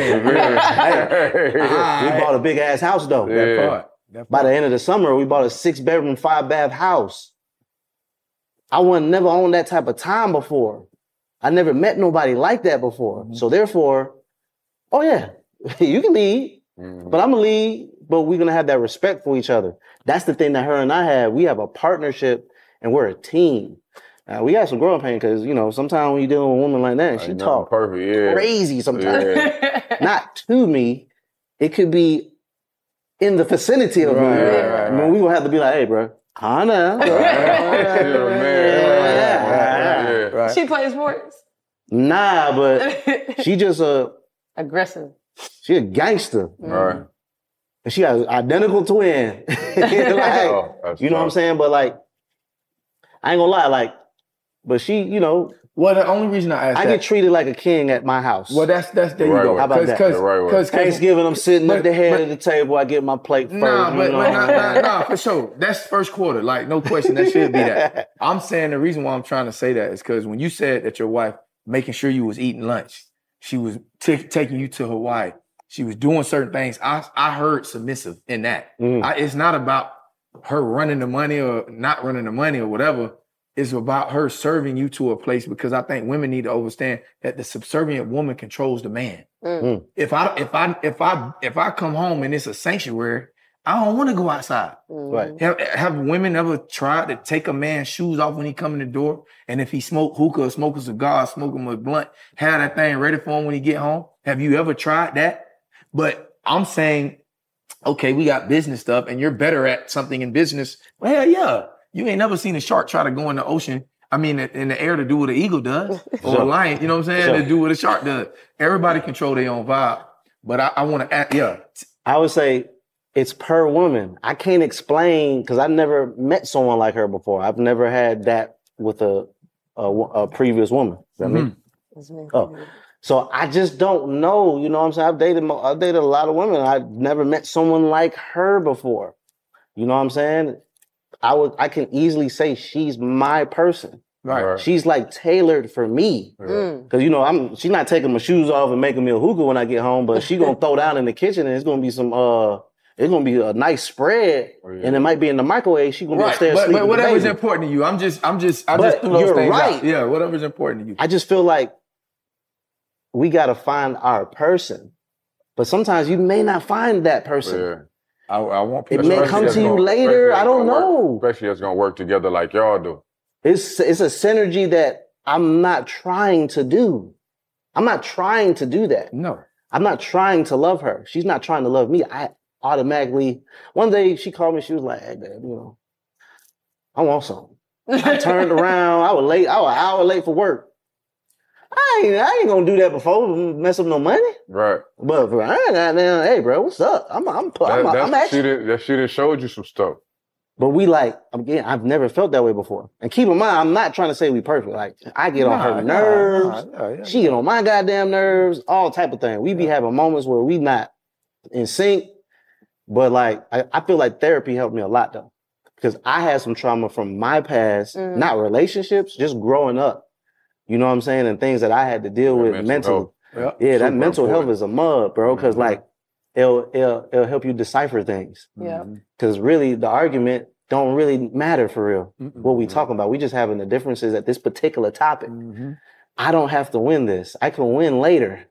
Speaker 4: bought a big ass house though.
Speaker 5: That part.
Speaker 4: By the end of the summer, we bought a 6-bedroom, 5-bath house. I never owned that type of time before. I never met nobody like that before. So therefore, you can lead, but I'm gonna lead, but we're gonna have that respect for each other. That's the thing that her and I have. We have a partnership and we're a team. Now, we got some growing pain because, sometimes when you're dealing with a woman like that, she talk crazy sometimes. Not to me. It could be in the vicinity of me.
Speaker 5: Right.
Speaker 4: I mean, we gonna have to be like, hey, bro, calm down.
Speaker 5: Right.
Speaker 1: She plays sports?
Speaker 4: Nah, but she just
Speaker 1: aggressive.
Speaker 4: She a gangster.
Speaker 2: Right.
Speaker 4: And she got an identical twin. Like, you know what I'm saying? But like, I ain't gonna lie, like, but she, you know.
Speaker 5: Well, the only reason I asked
Speaker 4: I get treated like a king at my house.
Speaker 5: Well, that's there you go.
Speaker 4: How about that? Because Thanksgiving, I'm sitting at the head of the table. I get my plate first.
Speaker 5: Nah, for sure. That's first quarter. Like, no question. That should be that. I'm saying the reason why I'm trying to say that is because when you said that your wife making sure you was eating lunch, she was taking you to Hawaii, she was doing certain things. I heard submissive in that. It's not about her running the money or not running the money or whatever. It's about her serving you to a place, because I think women need to understand that the subservient woman controls the man. If I come home and it's a sanctuary, I don't want to go outside.
Speaker 4: Right.
Speaker 5: Have women ever tried to take a man's shoes off when he come in the door? And if he smoke hookah or smoke a cigar, smoke him a blunt, have that thing ready for him when he get home? Have you ever tried that? But I'm saying, okay, we got business stuff and you're better at something in business. Well, hell yeah. You ain't never seen a shark try to go in the ocean. I mean, in the air to do what an eagle does, or a lion, you know what I'm saying? To do what a shark does. Everybody control their own vibe. But I want to add,
Speaker 4: I would say it's per woman. I can't explain, because I've never met someone like her before. I've never had that with a previous woman. You know what I mean? Oh. So I just don't know, you know what I'm saying? I've dated a lot of women. I've never met someone like her before. You know what I'm saying? I can easily say she's my person.
Speaker 5: Right.
Speaker 4: She's like tailored for me. Because, you know, she's not taking my shoes off and making me a hookah when I get home, but she gonna throw down in the kitchen and it's gonna be it's gonna be a nice spread, and it might be in the microwave. She gonna be upstairs sleeping.
Speaker 5: But whatever's important to you, I just threw those things out. Yeah, whatever's important to you.
Speaker 4: I just feel like we gotta find our person, but sometimes you may not find that person.
Speaker 2: Yeah. I want
Speaker 4: people. It may come to you later. I don't know.
Speaker 2: Especially it's gonna work together like y'all do.
Speaker 4: It's a synergy that I'm not trying to do. I'm not trying to do that.
Speaker 5: No.
Speaker 4: I'm not trying to love her. She's not trying to love me. I automatically, one day she called me, she was like, hey, babe, you know, I want something. I turned around, I was late, I was an hour late for work. I ain't gonna do that before, mess up no money.
Speaker 2: Right.
Speaker 4: But I ain't goddamn, hey bro, what's up? I'm actually.
Speaker 2: That she done showed you some stuff.
Speaker 4: But we again, I've never felt that way before. And keep in mind, I'm not trying to say we perfect. Like, I get on her nerves. She get on my goddamn nerves, all type of thing. We be having moments where we not in sync. But like, I feel like therapy helped me a lot though. Because I had some trauma from my past, not relationships, just growing up. You know what I'm saying? And things that I had to deal with mentally. Yeah, that mental health is a mud, bro. Because like, it'll help you decipher things.
Speaker 1: Yeah.
Speaker 4: Because really, the argument don't really matter for real. What we talking about, we just having the differences at this particular topic. I don't have to win this. I can win later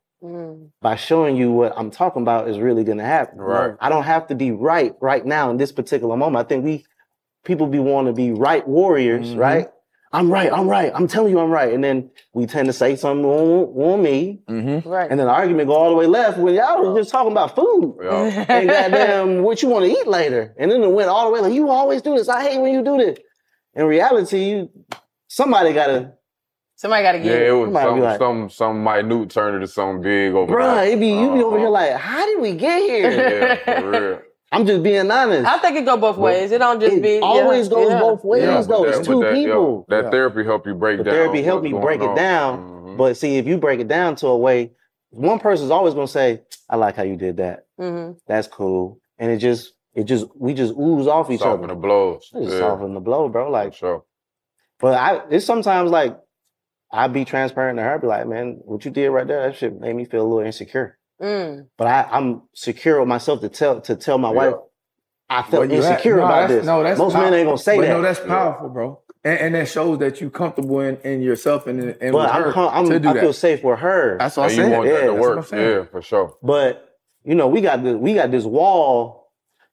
Speaker 4: by showing you what I'm talking about is really going to happen.
Speaker 2: Right.
Speaker 4: I don't have to be right now in this particular moment. I think people want to be right warriors, right? I'm right. I'm telling you I'm right. And then we tend to say something on me.
Speaker 1: Right.
Speaker 4: And then the argument go all the way left when y'all was just talking about food. Yeah. And goddamn what you want to eat later. And then it went all the way like, you always do this. I hate when you do this. In reality, somebody got to
Speaker 1: get it.
Speaker 2: Yeah, it was some minute turned into something big over there.
Speaker 4: Bruh, you be over here like, how did we get here?
Speaker 2: Yeah, for real.
Speaker 4: I'm just being honest.
Speaker 1: I think it go both ways. It don't just be.
Speaker 4: Always goes both ways though. It's two people.
Speaker 2: That therapy helped you break down.
Speaker 4: Therapy helped me break it down. But see, if you break it down to a way, one person's always gonna say, "I like how you did that. That's cool," and we just ooze off each other.
Speaker 2: Soften the blows.
Speaker 4: Soften the blow, bro. Like,
Speaker 2: sure.
Speaker 4: But it's sometimes like I be transparent to her, be like, "Man, what you did right there, that shit made me feel a little insecure." But I'm secure with myself to tell my wife I felt insecure about this. Most men ain't gonna say that.
Speaker 5: No, that's powerful, bro. And that shows that you comfortable in yourself and with her to do
Speaker 4: I feel safe with her.
Speaker 5: That's what I'm saying.
Speaker 2: You want that to work. Yeah, for sure.
Speaker 4: But you know, we got this wall.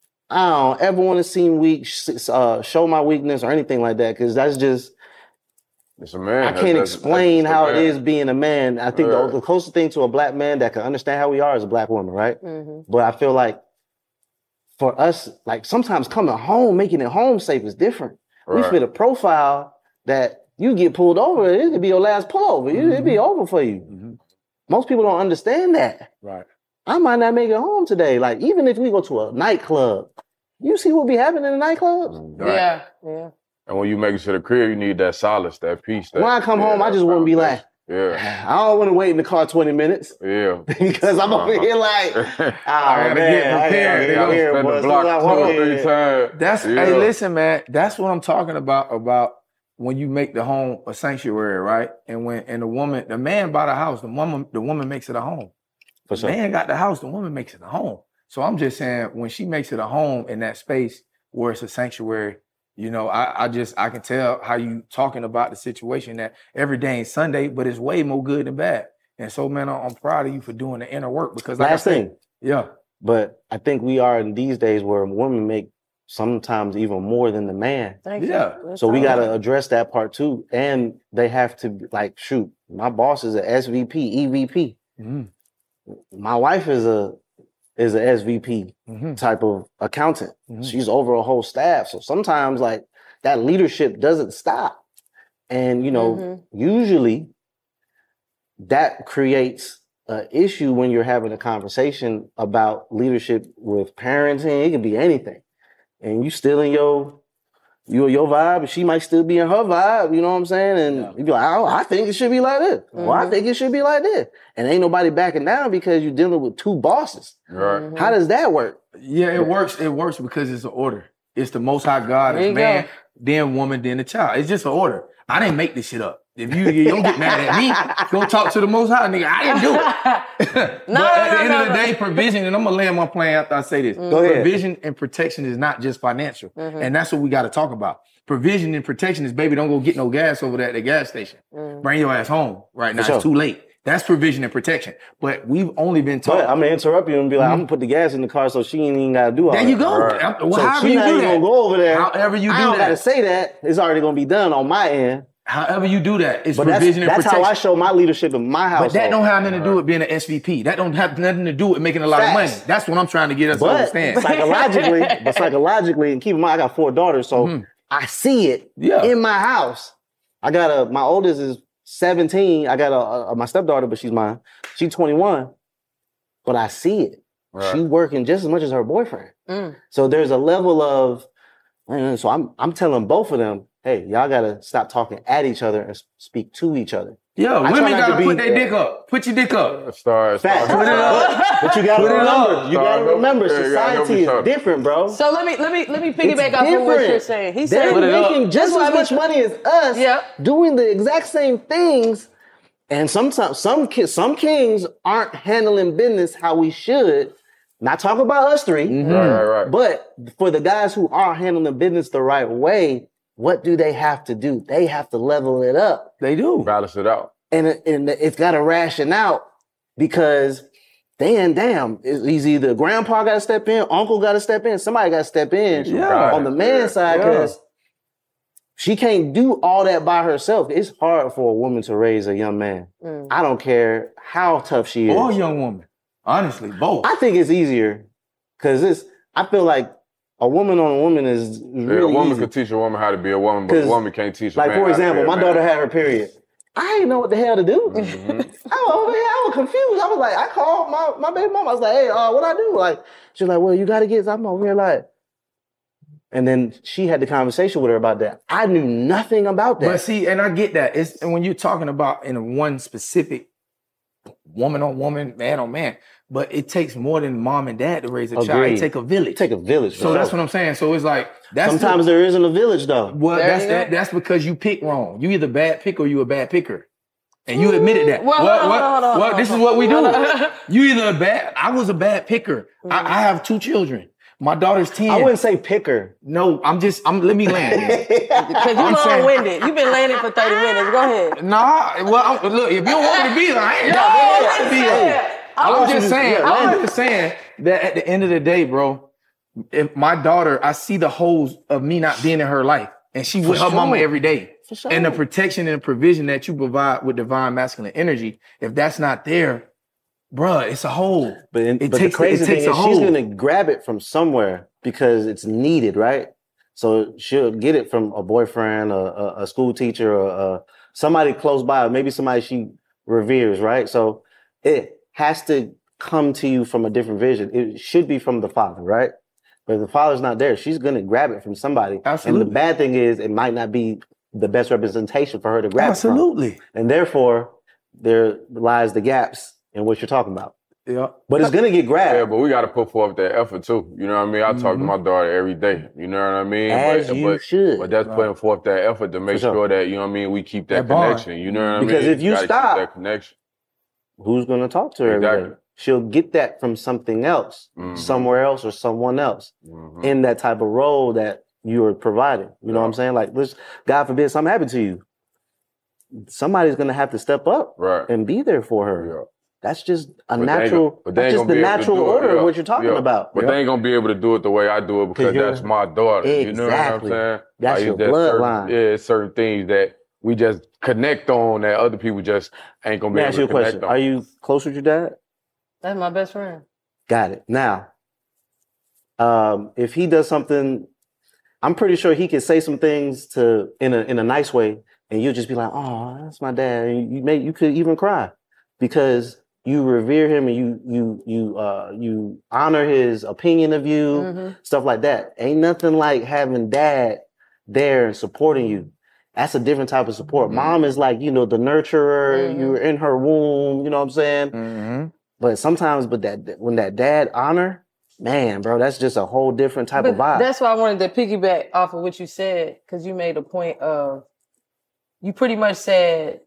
Speaker 4: I don't ever want to seem weak, show my weakness or anything like that, because that's just.
Speaker 2: It's a man.
Speaker 4: I can't explain how it is being a man. I think the closest thing to a black man that can understand how we are is a black woman, right? But I feel like for us, like sometimes coming home, making it home safe is different. We fit a profile that you get pulled over, it could be your last pullover. It'd be over for you. Mm-hmm. Most people don't understand that.
Speaker 5: Right.
Speaker 4: I might not make it home today. Like, even if we go to a nightclub, you see what be happening in the nightclubs?
Speaker 1: Right. Yeah.
Speaker 2: And when you make it to the crib, you need that solace, that peace.
Speaker 4: When I come home, I just wouldn't be like, I don't want to wait in the car 20 minutes.
Speaker 2: Yeah.
Speaker 4: Because I'm over here like,
Speaker 5: I gotta get prepared. Hey, listen, man, that's what I'm talking about when you make the home a sanctuary, right? And the man bought a house, the woman makes it a home. For sure. The man got the house, the woman makes it a home. So I'm just saying, when she makes it a home in that space where it's a sanctuary, you know, I can tell how you talking about the situation that every day ain't Sunday, but it's way more good than bad. And so, man, I'm proud of you for doing the inner work because
Speaker 4: last thing.
Speaker 5: Yeah.
Speaker 4: But I think we are in these days where women make sometimes even more than the man. So we got to address that part too. And they have to, like, shoot, my boss is a SVP, EVP. Mm-hmm. My wife is a SVP type of accountant. Mm-hmm. She's over a whole staff. So sometimes, like, that leadership doesn't stop. And, you know, usually that creates an issue when you're having a conversation about leadership with parenting. It can be anything. And you still in your vibe, and she might still be in her vibe, you know what I'm saying? And you be like, oh, I think it should be like this. Well, I think it should be like this. And ain't nobody backing down because you're dealing with two bosses. Right. How does that work?
Speaker 5: Yeah, it works. It works because it's an order. It's the Most High God, it's man, then woman, then the child. It's just an order. I didn't make this shit up. If you don't get mad at me, go talk to the Most High, nigga. I didn't do it. But at the end of the day, provision, and I'm going to land my plan after I say this. Go ahead. Provision and protection is not just financial. And that's what we got to talk about. Provision and protection is, baby, don't go get no gas over there at the gas station. Bring your ass home right now. It's too late. That's provision and protection. But we've only been taught.
Speaker 4: I'm going to interrupt you and be like, I'm going to put the gas in the car so she ain't even got to do all that.
Speaker 5: There you go. Right. Well,
Speaker 4: so
Speaker 5: however you do that.
Speaker 4: Gonna go over there.
Speaker 5: However you do that.
Speaker 4: I don't got to say that. It's already going to be done on my end.
Speaker 5: However you do that, it's provision and protection.
Speaker 4: That's how I show my leadership in my house.
Speaker 5: But that don't have nothing to do with being an SVP. That don't have nothing to do with making a lot of money. That's what I'm trying to get us to understand.
Speaker 4: Psychologically, and keep in mind, I got 4 daughters, so I see it in my house. I got my oldest is 17. I got my stepdaughter, but she's mine. She's 21, but I see it. Right. She's working just as much as her boyfriend. So there's a level of, so I'm telling both of them, hey, y'all gotta stop talking at each other and speak to each other.
Speaker 5: Yeah, women gotta put their dick up. Put your dick up.
Speaker 2: Start.
Speaker 4: Put it up. But you gotta remember, society is different, bro.
Speaker 1: So let me piggyback off of what you're saying. He said
Speaker 4: they're making just as much money as us, doing the exact same things. And sometimes some kings aren't handling business how we should. Not talk about us three,
Speaker 2: right.
Speaker 4: But for the guys who are handling business the right way, what do they have to do? They have to level it up.
Speaker 5: They do.
Speaker 2: Balance it out.
Speaker 4: And it's got to ration out because damn, it's either grandpa got to step in, uncle got to step in, somebody got to step in on the man's side because she can't do all that by herself. It's hard for a woman to raise a young man. I don't care how tough she is.
Speaker 5: Or a young woman. Honestly, both.
Speaker 4: I think it's easier because I feel like a woman on a woman is really
Speaker 2: a woman
Speaker 4: easy.
Speaker 2: could teach a woman how to be a woman, but a woman can't teach a man.
Speaker 4: Like, for example, my daughter had her period. I didn't know what the hell to do. I was confused. I was like, I called my baby mama. I was like, hey, what I do? Like, she's like, well, you got to get something over here. Like, and then she had the conversation with her about that. I knew nothing about that.
Speaker 5: But see, and I get that. And when you're talking about in one specific woman on woman, man on man, but it takes more than mom and dad to raise a child. It takes a village.
Speaker 4: Take a village.
Speaker 5: So that's what I'm saying. So it's like
Speaker 4: sometimes there isn't a village though.
Speaker 5: Well, that's because you pick wrong. You either bad pick or you a bad picker. And you admitted that. Well, this is what we do. You either a bad. I was a bad picker. I have 2 children. My daughter's 10.
Speaker 4: I wouldn't say picker.
Speaker 5: No, let me land.
Speaker 1: Because you long-winded. You've been landing for 30 minutes. Go ahead.
Speaker 5: Nah, well, look, if you don't want me to be there, I ain't want to be there. I'm just saying that at the end of the day, bro, if my daughter, I see the holes of me not being in her life. And she with her mama every day. For sure. And the protection and the provision that you provide with divine masculine energy, if that's not there, bruh, it's a hole.
Speaker 4: But the crazy thing is she's going to grab it from somewhere because it's needed, right? So she'll get it from a boyfriend, a school teacher, or somebody close by, maybe somebody she reveres, right? So it has to come to you from a different vision. It should be from the father, right? But if the father's not there, she's going to grab it from somebody.
Speaker 5: Absolutely.
Speaker 4: And the bad thing is it might not be the best representation for her to grab it from.
Speaker 5: Absolutely.
Speaker 4: And therefore, there lies the gaps in what you're talking about.
Speaker 5: Yeah.
Speaker 4: But it's going to get grabbed.
Speaker 2: Yeah, but we got to put forth that effort too. You know what I mean? I talk to my daughter every day. You know what I mean?
Speaker 4: As you should.
Speaker 2: But that's putting forth that effort to make sure that, you know what I mean, we keep that connection. You know what I mean?
Speaker 4: Because if you stop,
Speaker 2: that connection.
Speaker 4: Who's going to talk to her every day? She'll get that from something else, somewhere else or someone else in that type of role that you're providing. You know what I'm saying? Like, God forbid something happened to you. Somebody's going to have to step up and be there for her. Yeah. That's just a natural, that's just the natural order of what you're talking about.
Speaker 2: But they ain't going to be able to do it the way I do it because that's my daughter.
Speaker 4: Exactly.
Speaker 2: You know what I'm saying?
Speaker 4: That's your bloodline.
Speaker 2: It's certain things that we just connect on that other people just ain't going to be able to connect on.
Speaker 4: Are you close with your dad?
Speaker 1: That's my best friend. Got
Speaker 4: it. Now, if he does something, I'm pretty sure he can say some things in a nice way, and you'll just be like, "Oh, that's my dad." And you could even cry because you revere him and you honor his opinion of you, stuff like that. Ain't nothing like having dad there and supporting you. That's a different type of support. Mom is like, the nurturer. You're in her womb. You know what I'm saying? But sometimes, when that dad honor, man, bro, that's just a whole different type of vibe.
Speaker 1: That's why I wanted to piggyback off of what you said, because you made a point of, you pretty much said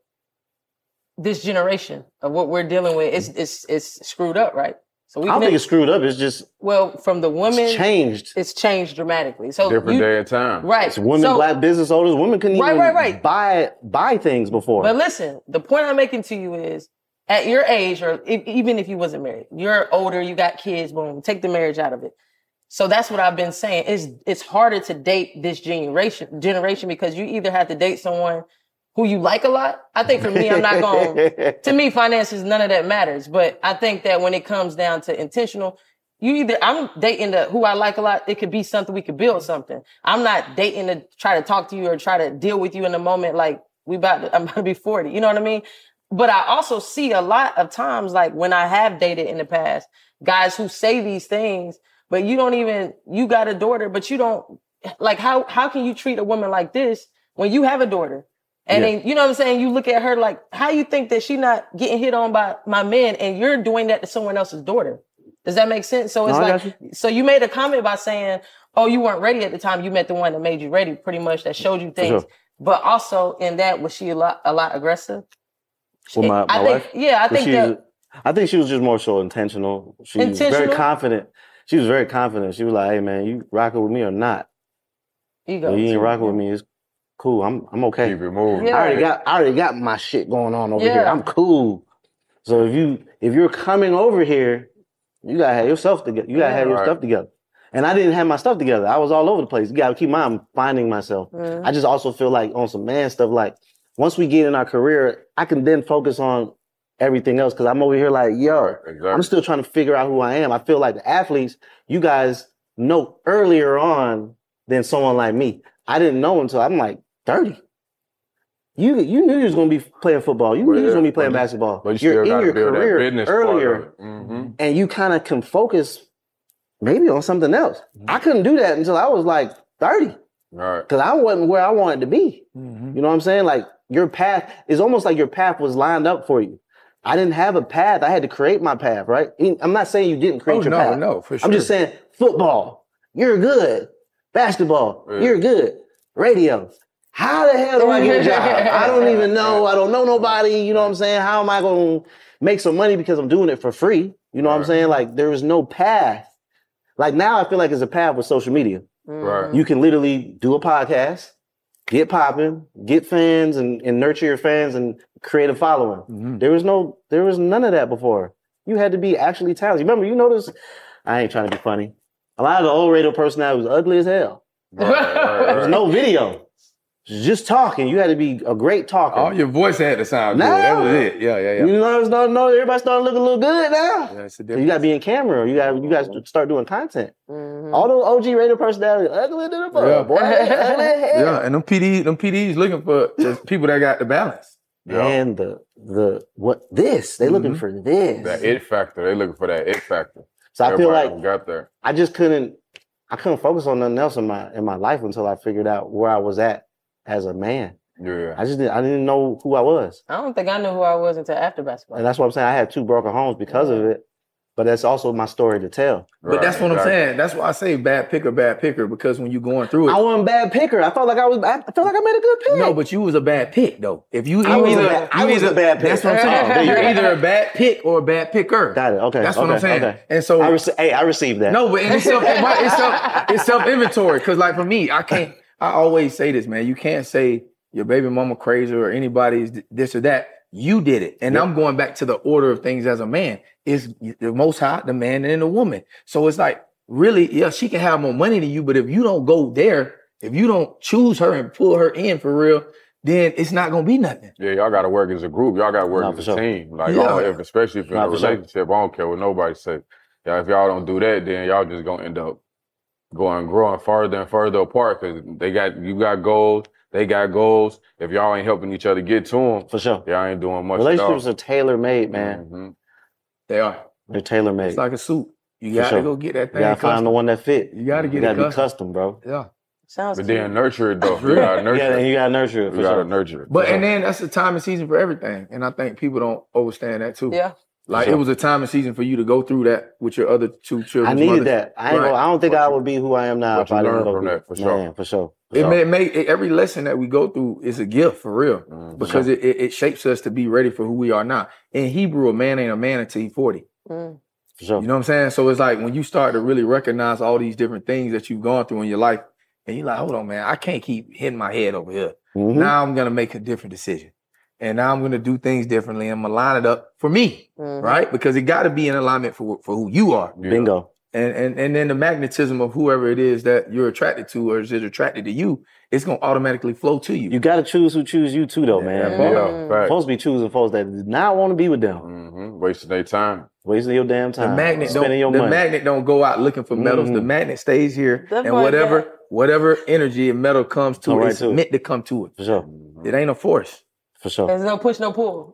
Speaker 1: this generation of what we're dealing with, it's screwed up, right? So
Speaker 4: I don't think it's screwed up. It's just
Speaker 1: from the women, it's changed dramatically. So
Speaker 2: different day and time,
Speaker 1: right?
Speaker 4: It's women, black business owners. Women couldn't even buy things before.
Speaker 1: But listen, the point I'm making to you is, at your age, or even if you wasn't married, you're older, you got kids, boom, take the marriage out of it. So that's what I've been saying. It's harder to date this generation because you either have to date someone who you like a lot. I think for me, I'm not going, to me, finances, none of that matters. But I think that when it comes down to intentional, I'm dating who I like a lot. It could be something, we could build something. I'm not dating to try to talk to you or try to deal with you in the moment like I'm about to be 40. You know what I mean? But I also see a lot of times, like when I have dated in the past, guys who say these things, but you got a daughter, but you don't, like, how can you treat a woman like this when you have a daughter? And then, you know what I'm saying? You look at her like, how you think that she not getting hit on by my man and you're doing that to someone else's daughter? Does that make sense? So it's so you made a comment by saying, oh, you weren't ready at the time. You met the one that made you ready, pretty much, that showed you things. Sure. But also in that, was she a lot aggressive?
Speaker 4: Well, my wife?
Speaker 1: Yeah,
Speaker 4: I think she was just more so intentional. She was very confident. She was very confident. She was like, "Hey, man, you rocking with me or not? You ain't rocking with me. It's cool. I'm okay.
Speaker 2: Keep it moving.
Speaker 4: Yeah. I already got my shit going on over here. I'm cool. So if you're coming over here, you gotta have yourself together. You gotta have your stuff together. And I didn't have my stuff together. I was all over the place. You gotta keep in mind, I'm finding myself. I just also feel like on some man stuff, like, once we get in our career, I can then focus on everything else because I'm over here like, I'm still trying to figure out who I am. I feel like the athletes, you guys know earlier on than someone like me. I didn't know until I'm like 30. You knew you was going to be playing football. You knew you was going to be playing basketball.
Speaker 2: But you're in your career
Speaker 4: earlier, and you kind of can focus maybe on something else. I couldn't do that until I was like 30.
Speaker 2: Right.
Speaker 4: Because I wasn't where I wanted to be. You know what I'm saying? Like, your path is almost like your path was lined up for you. I didn't have a path. I had to create my path, right? I'm not saying you didn't create your path.
Speaker 5: No, for sure.
Speaker 4: I'm just saying football, you're good. Basketball, you're good. Radio. How the hell do I get a job? I don't even know. I don't know nobody. You know what I'm saying? How am I going to make some money because I'm doing it for free? You know what I'm saying? Like, there is no path. Like, now I feel like there's a path with social media.
Speaker 2: Right.
Speaker 4: You can literally do a podcast, get popping, get fans and nurture your fans and create a following. There was none of that before. You had to be actually talented. Remember, you notice, I ain't trying to be funny. A lot of the old radio personality was ugly as hell. There was no video. Just talking. You had to be a great talker.
Speaker 5: Oh, your voice had to sound good. That was it. Yeah.
Speaker 4: You know, everybody starting to look a little good now.
Speaker 5: Yeah, it's a
Speaker 4: difference. So you got to be in camera. You got to start doing content. All those OG radio personalities, ugly to the bug, boy. Ugly as hell.
Speaker 5: Yeah, and them PDs looking for just people that got the balance.
Speaker 4: And they looking for this.
Speaker 2: That it factor. They looking for that it factor.
Speaker 4: So I feel like
Speaker 2: got there.
Speaker 4: I couldn't focus on nothing else in my life until I figured out where I was at as a man.
Speaker 2: Yeah.
Speaker 4: I didn't know who I was.
Speaker 1: I don't think I knew who I was until after basketball.
Speaker 4: And that's what I'm saying. I had 2 broken homes because of it. But that's also my story to tell.
Speaker 5: But that's what I'm saying. That's why I say bad picker, because when you're going through it.
Speaker 4: I wasn't a bad picker. I felt like I made a good pick.
Speaker 5: No, but you was a bad pick, though. If you
Speaker 4: I was a bad pick.
Speaker 5: That's what I'm saying. You're either a bad pick or a bad picker.
Speaker 4: Got it. Okay.
Speaker 5: That's what I'm saying.
Speaker 4: Okay.
Speaker 5: And so
Speaker 4: I received that.
Speaker 5: No, but it's self-inventory. Because like for me, I always say this, man. You can't say your baby mama crazy or anybody's this or that. You did it. And I'm going back to the order of things as a man. It's the Most High, the man, and the woman. So it's like, really, yeah, she can have more money than you, but if you don't go there, if you don't choose her and pull her in for real, then it's not going to be nothing.
Speaker 2: Yeah, y'all got to work as a group. Y'all got to work as a team. Like, especially if you're in a relationship, I don't care what nobody say. Yeah, if y'all don't do that, then y'all just going to end up growing farther and further apart because you got goals. They got goals. If y'all ain't helping each other get to them,
Speaker 4: for sure,
Speaker 2: y'all ain't doing much.
Speaker 4: Relationships are tailor-made, man.
Speaker 2: Mm-hmm.
Speaker 5: They are.
Speaker 4: They're tailor-made.
Speaker 5: It's like a suit. You got to go get that thing.
Speaker 4: You got to find the one that fit.
Speaker 5: You got to get it custom.
Speaker 4: Be custom, bro.
Speaker 5: Yeah.
Speaker 1: Sounds
Speaker 2: but
Speaker 1: cute.
Speaker 2: then nurture it, though. You got to nurture it.
Speaker 4: You got to nurture it.
Speaker 2: You got to nurture it.
Speaker 5: But, and then that's the time and season for everything. And I think people don't understand that, too.
Speaker 1: Yeah.
Speaker 5: Like, it was a time and season for you to go through that with your other 2 children.
Speaker 4: I needed that. I don't think I would be who I am now if I didn't go
Speaker 2: from that, for sure.
Speaker 4: Man, for sure.
Speaker 5: Every lesson that we go through is a gift, for real. Because it shapes us to be ready for who we are now. In Hebrew, a man ain't a man until he's 40.
Speaker 4: For sure.
Speaker 5: You know what I'm saying? So it's like when you start to really recognize all these different things that you've gone through in your life, and you're like, hold on, man, I can't keep hitting my head over here.
Speaker 4: Mm-hmm.
Speaker 5: Now I'm going to make a different decision. And now I'm going to do things differently. I'm going to line it up for me, right? Because it got to be in alignment for who you are.
Speaker 4: Bingo.
Speaker 5: And then the magnetism of whoever it is that you're attracted to or is attracted to you, it's going to automatically flow to you.
Speaker 4: You got to choose who choose you too, though, man.
Speaker 2: Right.
Speaker 4: Supposed to be choosing folks that do not want to be with them.
Speaker 2: Mm-hmm. Wasting their time.
Speaker 4: Wasting your damn time.
Speaker 5: The magnet don't go out looking for metals. The magnet stays here. And whatever energy and metal comes to it, it's meant to come to it.
Speaker 4: For sure.
Speaker 5: It ain't a force.
Speaker 4: For sure.
Speaker 1: There's no push, no pull.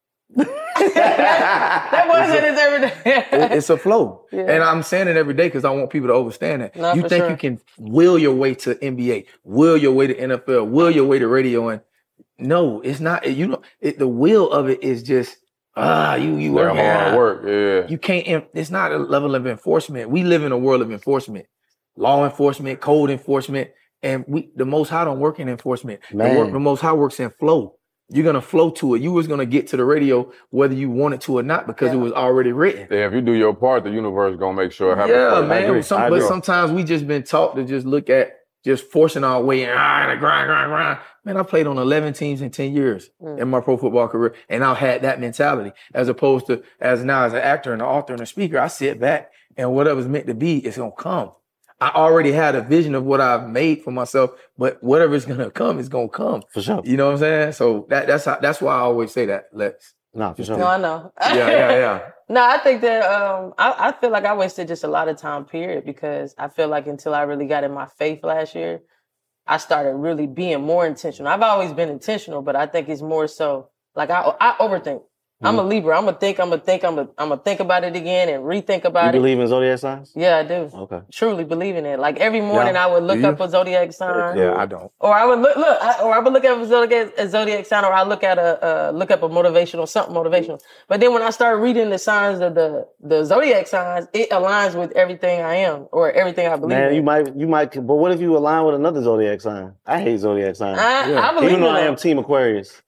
Speaker 1: that wasn't it every day.
Speaker 5: It's a flow. Yeah. And I'm saying it every day because I want people to understand that.
Speaker 1: No,
Speaker 5: you think you can will your way to NBA, will your way to NFL, will your way to radio. And no, it's not. The will of it is just, you work
Speaker 2: hard work. Yeah.
Speaker 5: You can't, it's not a level of enforcement. We live in a world of enforcement, law enforcement, code enforcement. And the Most High don't work in enforcement. The Most High works in flow. You're going to flow to it. You was going to get to the radio whether you wanted to or not because it was already written.
Speaker 2: Yeah, if you do your part, the universe is going to make sure it happens.
Speaker 5: Yeah, man. But sometimes we just been taught to just look at just forcing our way in, grind. Man, I played on 11 teams in 10 years in my pro football career, and I had that mentality as opposed to as an actor and an author and a speaker, I sit back and whatever's meant to be, it's going to come. I already had a vision of what I've made for myself, but whatever's gonna come is gonna come.
Speaker 4: For sure.
Speaker 5: You know what I'm saying? So that's why I always say that, Lex.
Speaker 4: No, for sure.
Speaker 1: No, I know.
Speaker 5: Yeah.
Speaker 1: No, I think that I feel like I wasted just a lot of time, period, because I feel like until I really got in my faith last year, I started really being more intentional. I've always been intentional, but I think it's more so like I overthink. I'm a Libra. I'm gonna think about it again and rethink about it.
Speaker 4: You believe in zodiac signs?
Speaker 1: Yeah, I do.
Speaker 4: Okay.
Speaker 1: Truly believe in it. Like every morning I would look up a zodiac sign.
Speaker 5: Yeah, I don't.
Speaker 1: Or I would look at a zodiac sign, or I look up a something motivational. But then when I started reading the signs of the zodiac signs, it aligns with everything I am or everything I believe in.
Speaker 4: You might, but what if you align with another zodiac sign? I hate zodiac signs.
Speaker 1: I believe
Speaker 4: even though
Speaker 1: in
Speaker 4: I am Team Aquarius.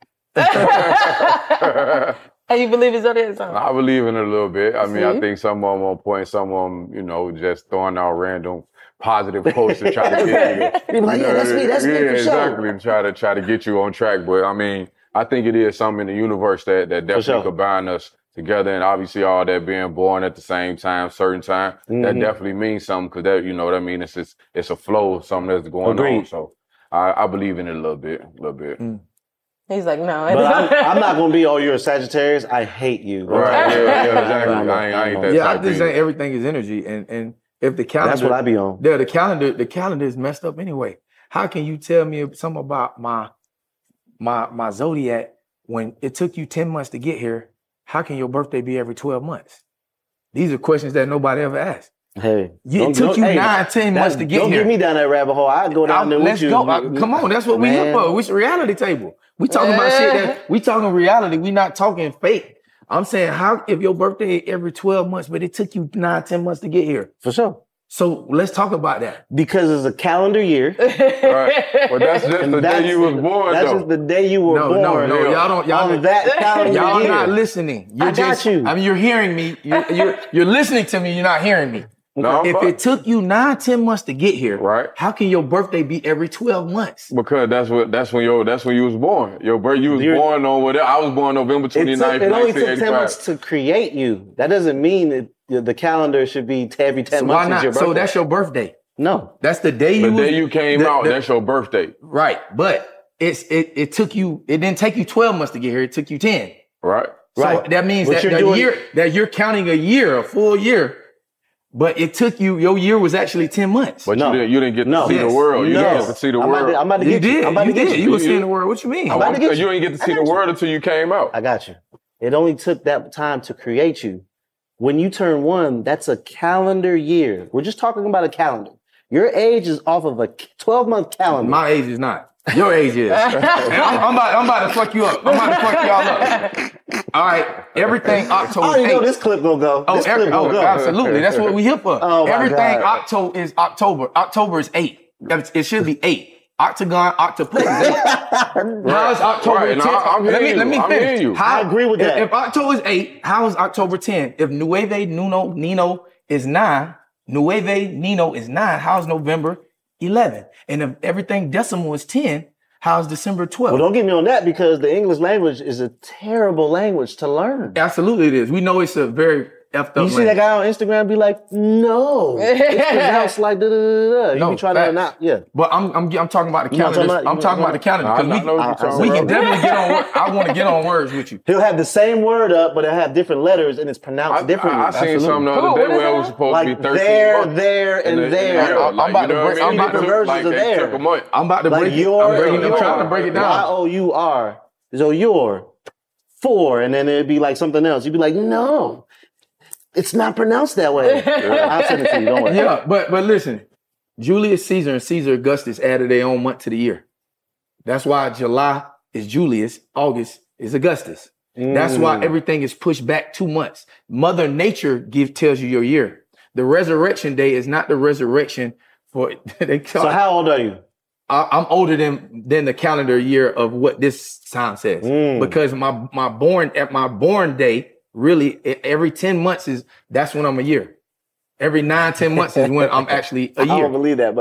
Speaker 1: Hey, you believe in zodiac signs?
Speaker 2: I believe in it a little bit. I mean, I think some of them on point, some of them, just throwing out random positive posts to try to get you.
Speaker 4: Like, that's me for sure.
Speaker 2: Exactly. Try to get you on track. But I mean, I think it is something in the universe that definitely could bind us together. And obviously all that being born at the same time, certain time, that definitely means something because that, you know what I mean? It's a flow of something that's going on. So I believe in it a little bit.
Speaker 1: He's like, no.
Speaker 4: But I'm not going to be, you're a Sagittarius. I hate you.
Speaker 2: Right, yeah, exactly. I ain't that type
Speaker 5: I just think everything is energy. And if the calendar,
Speaker 4: that's what I be on.
Speaker 5: Yeah, the calendar is messed up anyway. How can you tell me something about my zodiac when it took you 10 months to get here? How can your birthday be every 12 months? These are questions that nobody ever asked.
Speaker 4: Hey,
Speaker 5: it took you 9-10 months to get here.
Speaker 4: Don't get me down that rabbit hole. I go down there with you.
Speaker 5: Let's go. Come on, that's what we here for. We're reality table. We talking about shit that we talking reality. We not talking fake. I'm saying, how if your birthday every 12 months, but it took you 9-10 months to get here?
Speaker 4: For sure.
Speaker 5: So let's talk about that.
Speaker 4: Because it's a calendar year.
Speaker 2: Right. Well, that's just the day you was born.
Speaker 4: That's just the day you were born.
Speaker 5: No, y'all
Speaker 4: that calendar
Speaker 5: y'all
Speaker 4: year.
Speaker 5: not listening.
Speaker 4: I got you.
Speaker 5: I mean, you're hearing me. You're listening to me. You're not hearing me.
Speaker 2: No,
Speaker 5: if it took you 9-10 months to get here,
Speaker 2: right?
Speaker 5: How can your birthday be every 12 months?
Speaker 2: Because that's when you was born. Your birth, you was born on whatever. I was born November 29th.
Speaker 4: It only took 10 months to create you. That doesn't mean that the calendar should be every 10 months. Why not? Your birthday.
Speaker 5: So that's your birthday.
Speaker 4: No,
Speaker 5: that's the day
Speaker 2: you came out. That's your birthday,
Speaker 5: right? But it took you. It didn't take you 12 months to get here. It took you 10.
Speaker 2: Right.
Speaker 5: So that means that you're counting a full year. But it took you, your year was actually 10 months.
Speaker 2: But you didn't get to see the world. You didn't get to see the world.
Speaker 4: I'm about to get you.
Speaker 5: You did. You were seeing the world. What you mean?
Speaker 2: You didn't get to see the world until you came out.
Speaker 4: I got you. It only took that time to create you. When you turn 1, that's a calendar year. We're just talking about a calendar. Your age is off of a 12-month calendar.
Speaker 5: My age is not. Your age is. I'm about to fuck you up. I'm about to fuck y'all up. All right. Everything October 8th.
Speaker 4: Oh, you know this clip gonna go.
Speaker 5: Absolutely. That's what we here for.
Speaker 4: Oh,
Speaker 5: everything October is October. October is 8. It should be 8. Octagon, octopus is 8. How is October 10? Let me finish.
Speaker 4: I agree with that.
Speaker 5: If October is 8, how is October 10? If Nueve Nino is 9, Nueve Nino is 9, how's November 11? And if everything decimal is 10, how's December 12?
Speaker 4: Well, don't get me on that because the English language is a terrible language to learn.
Speaker 5: Absolutely it is. We know it's a very effed up
Speaker 4: language. You see that guy on Instagram be like, no, it's pronounced like da-da-da-da. You be trying to not, yeah.
Speaker 5: But I'm talking about the calendar. I'm talking about the calendar because we can definitely get on. I want to get on words with you.
Speaker 4: He'll have the same word up, but it'll have different letters and it's pronounced differently.
Speaker 2: I seen something the other day where it was supposed to be 13 months.
Speaker 4: There, and there.
Speaker 5: I'm about to break. I'm about to
Speaker 4: versions of there.
Speaker 5: I'm about to break it. I'm trying to break it down.
Speaker 4: Y-O-U-R. So your 4, and then it'd be like something else. You'd be like, no. It's not pronounced that way. I'll send it to you. Don't worry.
Speaker 5: Yeah, but listen, Julius Caesar and Caesar Augustus added their own month to the year. That's why July is Julius, August is Augustus. That's why everything is pushed back 2 months. Mother Nature tells you your year. The resurrection day is not the resurrection for.
Speaker 4: So how old are you?
Speaker 5: I'm older than the calendar year of what this time says because my born day. Really, every 10 months that's when I'm a year. Every 9-10 months is when I'm actually a year.
Speaker 4: I don't believe that,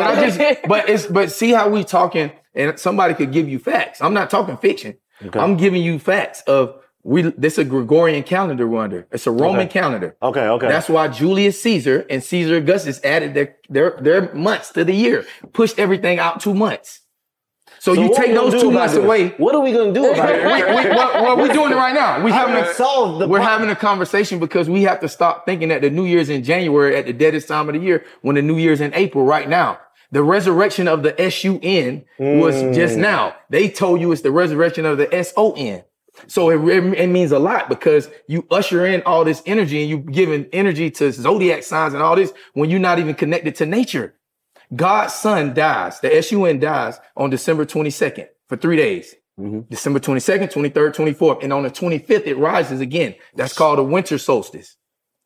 Speaker 5: but see how we talking, and somebody could give you facts. I'm not talking fiction. Okay. I'm giving you facts of this is a Gregorian calendar we're under. It's a Roman calendar.
Speaker 4: Okay.
Speaker 5: That's why Julius Caesar and Caesar Augustus added their months to the year, pushed everything out 2 months. So you take those 2 months away.
Speaker 4: What are we going to do about it?
Speaker 5: Well, we're doing it right now. We're having a conversation because we have to stop thinking that the New Year's in January at the deadest time of the year when the New Year's in April right now. The resurrection of the S-U-N was just now. They told you it's the resurrection of the S-O-N. So it means a lot because you usher in all this energy and you giving energy to zodiac signs and all this when you're not even connected to nature. God's son dies. The S-U-N dies on December 22nd for 3 days. December 22nd, 23rd, 24th. And on the 25th, it rises again. That's called a winter solstice.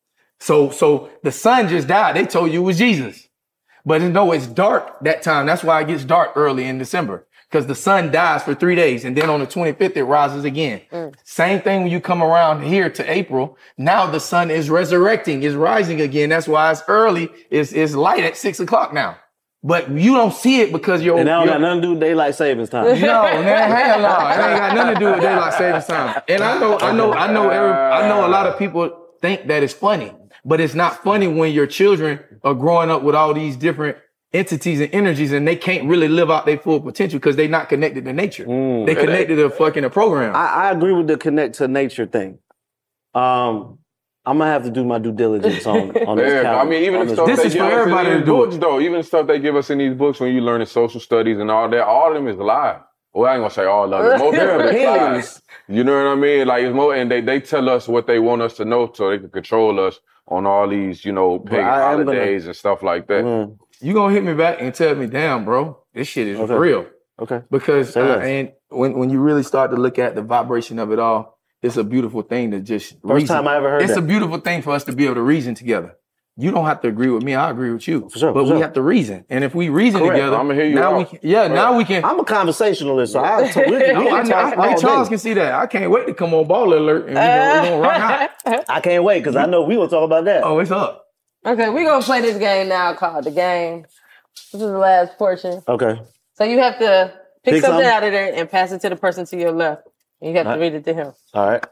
Speaker 5: So the sun just died. They told you it was Jesus. But no, it's dark that time. That's why it gets dark early in December because the sun dies for 3 days. And then on the 25th, it rises again. Same thing when you come around here to April. Now the sun is resurrecting, is rising again. That's why it's early. It's light at 6 o'clock now. But you don't see it because you're.
Speaker 4: And that don't got nothing to do with daylight savings time.
Speaker 5: No, man, hell no. It ain't got nothing to do with daylight savings time. And I know a lot of people think that it's funny, but it's not funny when your children are growing up with all these different entities and energies and they can't really live out their full potential because they're not connected to nature. They connected to a program.
Speaker 4: I agree with the connect to nature thing. I'm gonna have to do my due diligence on this.
Speaker 2: I mean, even the stuff they give us in these books, though. Even the stuff they give us in these books when you learn social studies and all that, all of them is live. Well, I ain't gonna say all of them. Most of them is live. You know what I mean? Like it's more, and they tell us what they want us to know so they can control us on all these, pagan holidays and stuff like that.
Speaker 5: You gonna hit me back and tell me, damn, bro, this shit is real.
Speaker 4: Okay.
Speaker 5: Because and when you really start to look at the vibration of it all, it's a beautiful thing to just
Speaker 4: First time I ever heard
Speaker 5: It's
Speaker 4: that.
Speaker 5: a beautiful thing for us to be able to reason together. You don't have to agree with me. I agree with you.
Speaker 4: For sure,
Speaker 5: but we have to reason. And if we reason together,
Speaker 2: I'm gonna hear you
Speaker 5: now
Speaker 2: out.
Speaker 5: now we can.
Speaker 4: I'm a conversationalist, so
Speaker 5: Charles can see that. I can't wait to come on Ball Alert and we're gonna rock out.
Speaker 4: I can't wait because I know we gonna talk about that.
Speaker 5: Oh, it's up.
Speaker 1: Okay, we're gonna play this game now called The Game. This is the last portion.
Speaker 4: Okay.
Speaker 1: So you have to pick something out of there and pass it to the person to your left. And you have to read it to him.
Speaker 4: All right.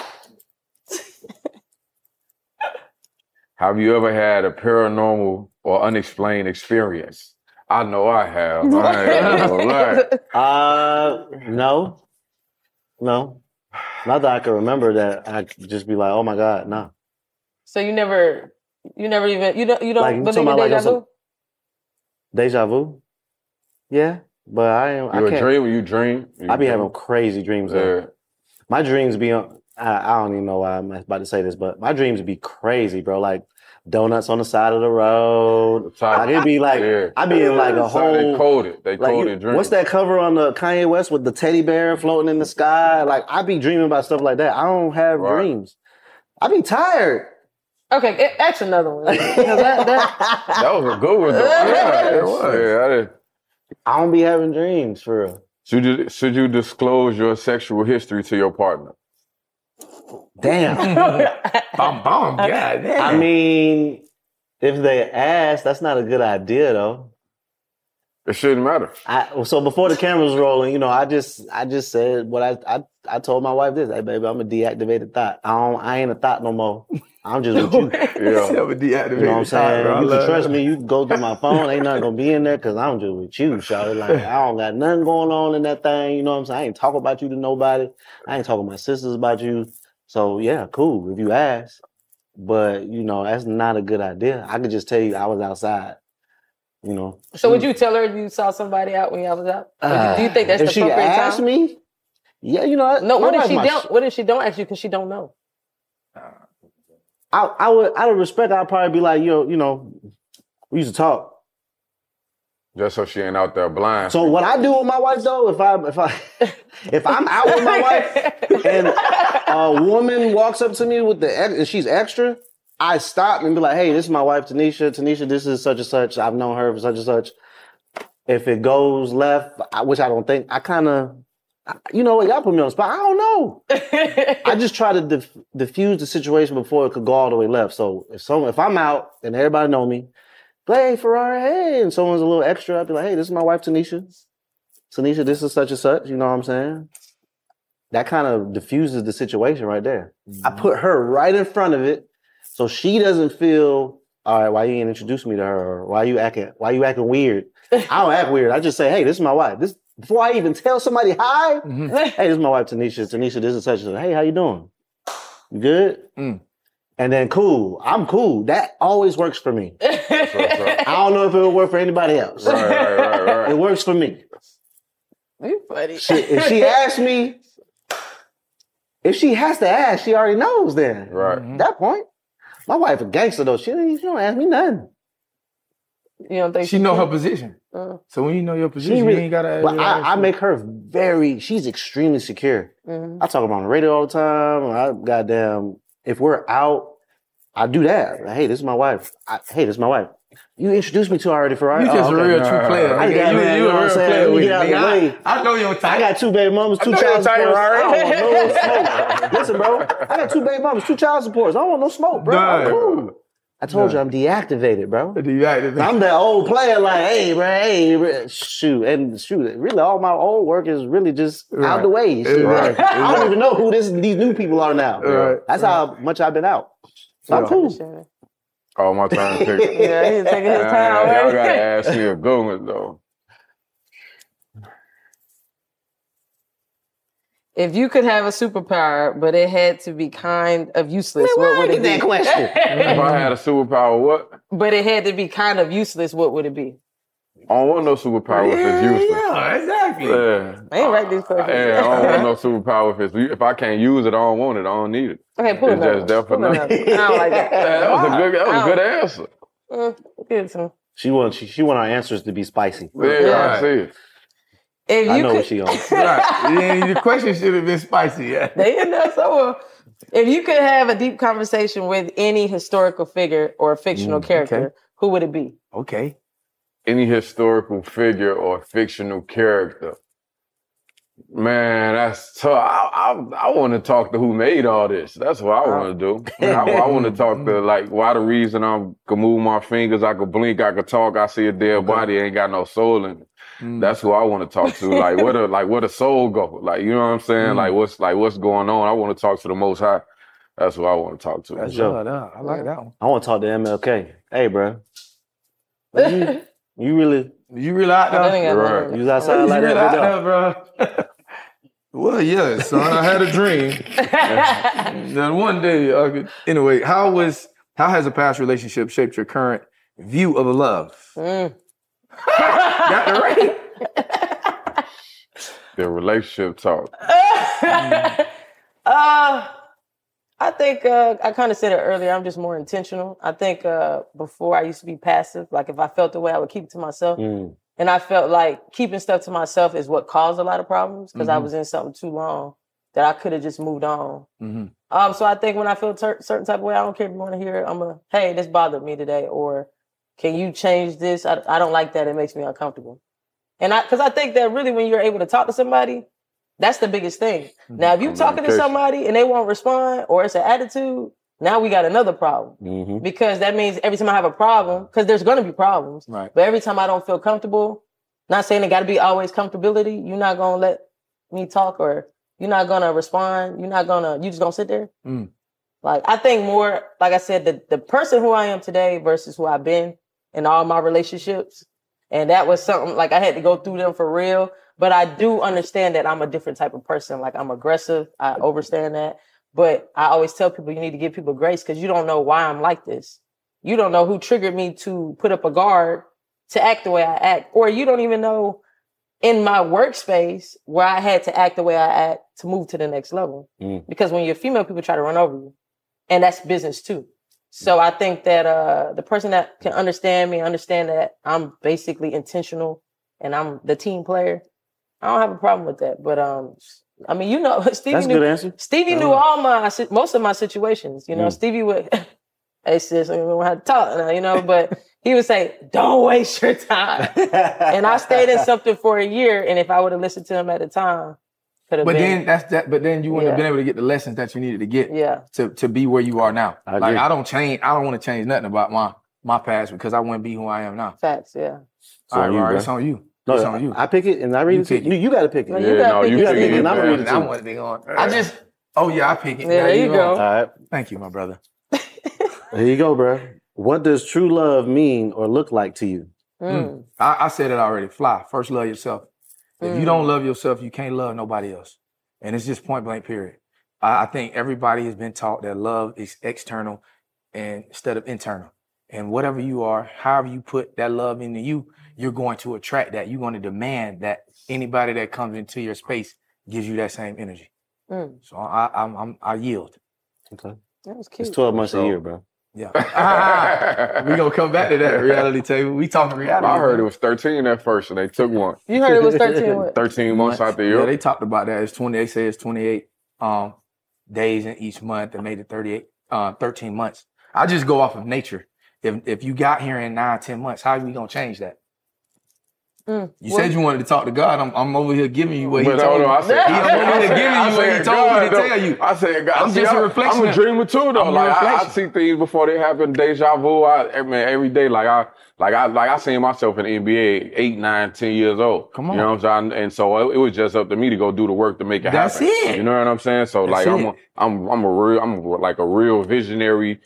Speaker 2: Have you ever had a paranormal or unexplained experience? I know I have. I ain't gonna lie.
Speaker 4: No. Not that I can remember that I could just be like, oh my God, no.
Speaker 1: So you never even, you don't
Speaker 4: Like,
Speaker 1: believe in deja vu?
Speaker 4: Deja vu? Yeah, but I
Speaker 2: dream?
Speaker 4: I be having crazy dreams. Though. My dreams be on, I don't even know why I'm about to say this, but my dreams be crazy, bro. Like donuts on the side of the road. Like, it'd be like, I be in like a whole...
Speaker 2: They coded dreams.
Speaker 4: What's that cover on the Kanye West with the teddy bear floating in the sky? Like, I be dreaming about stuff like that. I don't have dreams. I be tired.
Speaker 1: Okay, that's another one. that
Speaker 2: was a good one, though. Yeah, it was.
Speaker 4: I don't be having dreams, for real.
Speaker 2: Should you disclose your sexual history to your partner?
Speaker 4: Damn.
Speaker 5: God damn.
Speaker 4: I mean, if they ask, that's not a good idea, though.
Speaker 2: It shouldn't matter.
Speaker 4: So before the camera's rolling, I just said what I told my wife this. Hey, baby, I'm a deactivated thought. I ain't a thought no more. I'm just with you.
Speaker 5: Yeah. I'm a deactivated
Speaker 4: You know what I'm saying?
Speaker 5: thought,
Speaker 4: You can trust me. You can go through my phone. Ain't nothing gonna be in there because I'm just with you, shawty. Like, I don't got nothing going on in that thing. You know what I'm saying? I ain't talking about you to nobody. I ain't talking to my sisters about you. So yeah, cool. If you ask. But, that's not a good idea. I could just tell you I was outside.
Speaker 1: So would you tell her you saw somebody out when y'all was out? Do you think that's the appropriate time?
Speaker 4: If she asked me, yeah,
Speaker 1: No, what if she don't ask you because she don't know?
Speaker 4: I would, out of respect, I'd probably be like, we used to talk.
Speaker 2: Just so she ain't out there blind.
Speaker 4: So what I do with my wife though, if I'm out with my wife and a woman walks up to me and she's extra, I stop and be like, hey, this is my wife, Tanisha. Tanisha, this is such and such. I've known her for such and such. If it goes left, which I don't think, I kind of, you know what, y'all put me on the spot. I don't know. I just try to diffuse the situation before it could go all the way left. So if I'm out and everybody know me, hey, Ferrari, hey, and someone's a little extra, I'd be like, hey, this is my wife, Tanisha. Tanisha, this is such and such, you know what I'm saying? That kind of diffuses the situation right there. Mm-hmm. I put her right in front of it. So she doesn't feel, all right, why you ain't introduce me to her? Or why you acting weird? I don't act weird. I just say, hey, this is my wife. Before I even tell somebody hi, hey, this is my wife, Tanisha. Tanisha, this is such and such. Hey, how you doing? You good? And then cool. I'm cool. That always works for me. I don't know if it will work for anybody else.
Speaker 2: Right.
Speaker 4: It works for me.
Speaker 1: You funny.
Speaker 4: If she asks me, if she has to ask, she already knows then.
Speaker 2: Right.
Speaker 4: At that point. My wife a gangster though. She don't ask me nothing.
Speaker 1: You don't think
Speaker 5: she know her position? So when you know your position, you ain't gotta.
Speaker 4: But I make her she's extremely secure. Mm-hmm. I talk about on the radio all the time. If we're out, I do that. Hey, this is my wife. This is my wife. You introduced me to her already, Ferrari.
Speaker 5: You just a real true player.
Speaker 4: You a real player.
Speaker 5: Let
Speaker 4: me get out of the way.
Speaker 5: I know your type.
Speaker 4: I got 2 baby mamas, 2 child supports. I don't want no smoke. Listen, bro. I got 2 baby mamas, 2 child supports. I don't want no smoke, bro. I'm cool. I told you I'm deactivated, bro. I'm that old player like, hey, bro, shoot. Really, all my old work is really just out the way. Right. I don't even know who these new people are now. Right. That's how much I've been out. So I'm cool.
Speaker 2: Oh, my turn to pick.
Speaker 1: Yeah, he's taking his time.
Speaker 2: Y'all gotta ask me a good one, though.
Speaker 1: If you could have a superpower, but it had to be kind of useless, what would it be?
Speaker 4: That question.
Speaker 2: If I had a superpower, what?
Speaker 1: But it had to be kind of useless, what would it be?
Speaker 2: I don't want no superpower if it's useless.
Speaker 5: Yeah, exactly.
Speaker 2: Yeah.
Speaker 1: I ain't write these questions.
Speaker 2: Yeah, I don't want no superpower if I can't use it, I don't want it. I don't need it.
Speaker 1: Okay, pull
Speaker 2: It's
Speaker 1: it
Speaker 2: just there for
Speaker 1: Pull it
Speaker 2: nothing.
Speaker 1: I don't like that.
Speaker 2: That was a good answer.
Speaker 1: Give it to me.
Speaker 4: She want our answers to be spicy.
Speaker 2: Yeah, I see it.
Speaker 1: If
Speaker 4: I
Speaker 1: you
Speaker 4: know
Speaker 1: could,
Speaker 4: what she on.
Speaker 5: Right. The question should have been spicy. Yeah.
Speaker 1: They in there somewhere. If you could have a deep conversation with any historical figure or a fictional character, who would it be?
Speaker 5: Okay.
Speaker 2: Any historical figure or fictional character. Man, that's tough. I want to talk to who made all this. That's what I want to do. I want to talk to, like, why the reason I can move my fingers, I can blink, I can talk, I see a dead body, ain't got no soul in it. That's who I want to talk to. Like, where the soul go? Like, you know what I'm saying? Like, what's going on? I want to talk to the Most High. That's who I want to talk to.
Speaker 5: That's good. I like that one.
Speaker 4: I want to talk to MLK. Hey, bro. You really
Speaker 5: out there?
Speaker 2: Right.
Speaker 4: you was outside like that,
Speaker 5: out there, bro. Well, yeah, son. I had a dream that one day I could. Anyway, how has a past relationship shaped your current view of love? Got the right.
Speaker 2: The relationship talk.
Speaker 1: I think I kind of said it earlier. I'm just more intentional. I think before I used to be passive. Like if I felt the way, I would keep it to myself. And I felt like keeping stuff to myself is what caused a lot of problems because I was in something too long that I could have just moved on. So I think when I feel certain type of way, I don't care if you want to hear it. Hey, this bothered me today, or can you change this? I don't like that. It makes me uncomfortable. And because I think that really when you're able to talk to somebody, that's the biggest thing. Now, if you're talking to somebody and they won't respond or it's an attitude, now we got another problem. Because that means every time I have a problem, because there's going to be problems,
Speaker 5: right.
Speaker 1: But every time I don't feel comfortable, not saying it got to be always comfortability, you're not going to let me talk or you're not going to respond. You just going to sit there. Like, I think more, like I said, the person who I am today versus who I've been in all my relationships. And that was something like I had to go through them for real. But I do understand that I'm a different type of person. Like I'm aggressive. I understand that. But I always tell people you need to give people grace because you don't know why I'm like this. You don't know who triggered me to put up a guard to act the way I act. Or you don't even know in my workspace where I had to act the way I act to move to the next level. Because when you're female, people try to run over you. And that's business too. So I think that the person that can understand me, understand that I'm basically intentional and I'm the team player, I don't have a problem with that. But I mean, you know, Stevie knew most of my situations. You know, Stevie would, hey sis, we don't have to talk now, you know, but he would say, don't waste your time. And I stayed in something for a year. And if I would have listened to him at the time, But then you wouldn't have been able to get the lessons that you needed to get to be where you are now. I don't want to change nothing about my past because I wouldn't be who I am now. Facts, yeah.
Speaker 4: So
Speaker 5: all right, it's on you.
Speaker 4: No, it's on you. I pick it and I read it to you. You got to pick it.
Speaker 1: No, you got to pick it
Speaker 4: and I'm reading it
Speaker 5: I want to be on. I pick it.
Speaker 1: Yeah, there you go.
Speaker 4: All right.
Speaker 5: Thank you, my brother.
Speaker 4: Here you go, bro. What does true love mean or look like to you?
Speaker 5: I said it already. Fly. First, love yourself. If you don't love yourself, you can't love nobody else. And it's just point blank, period. I think everybody has been taught that love is external instead of internal. And whatever you are, however you put that love into you, you're going to attract that. You're going to demand that anybody that comes into your space gives you that same energy. So I yield.
Speaker 4: Okay.
Speaker 1: That was cute.
Speaker 4: It's 12 months a year, bro.
Speaker 5: Yeah. We're going to come back to that reality table. We talking reality.
Speaker 2: I heard it was 13 at first and they took one.
Speaker 1: You heard it was 13 what?
Speaker 2: 13 months out the year.
Speaker 5: Yeah, they talked about that. It's 20. They say it's 28 days in each month and made it 13 months. I just go off of nature. If you got here in 9-10 months, how are we going to change that? You said you wanted to talk to God. I'm over here giving you what he told me. I'm over here giving you what he told me to tell you.
Speaker 2: I said, God,
Speaker 5: I'm just a reflection.
Speaker 2: I'm a dreamer too, though. Like I see things before they happen. Deja vu. Every day, I seen myself in the NBA 8, 9, 10 years old. Come on, you know what I'm saying? And so it was just up to me to go do the work to make it happen.
Speaker 5: That's it.
Speaker 2: You know what I'm saying? So I'm like a real visionary.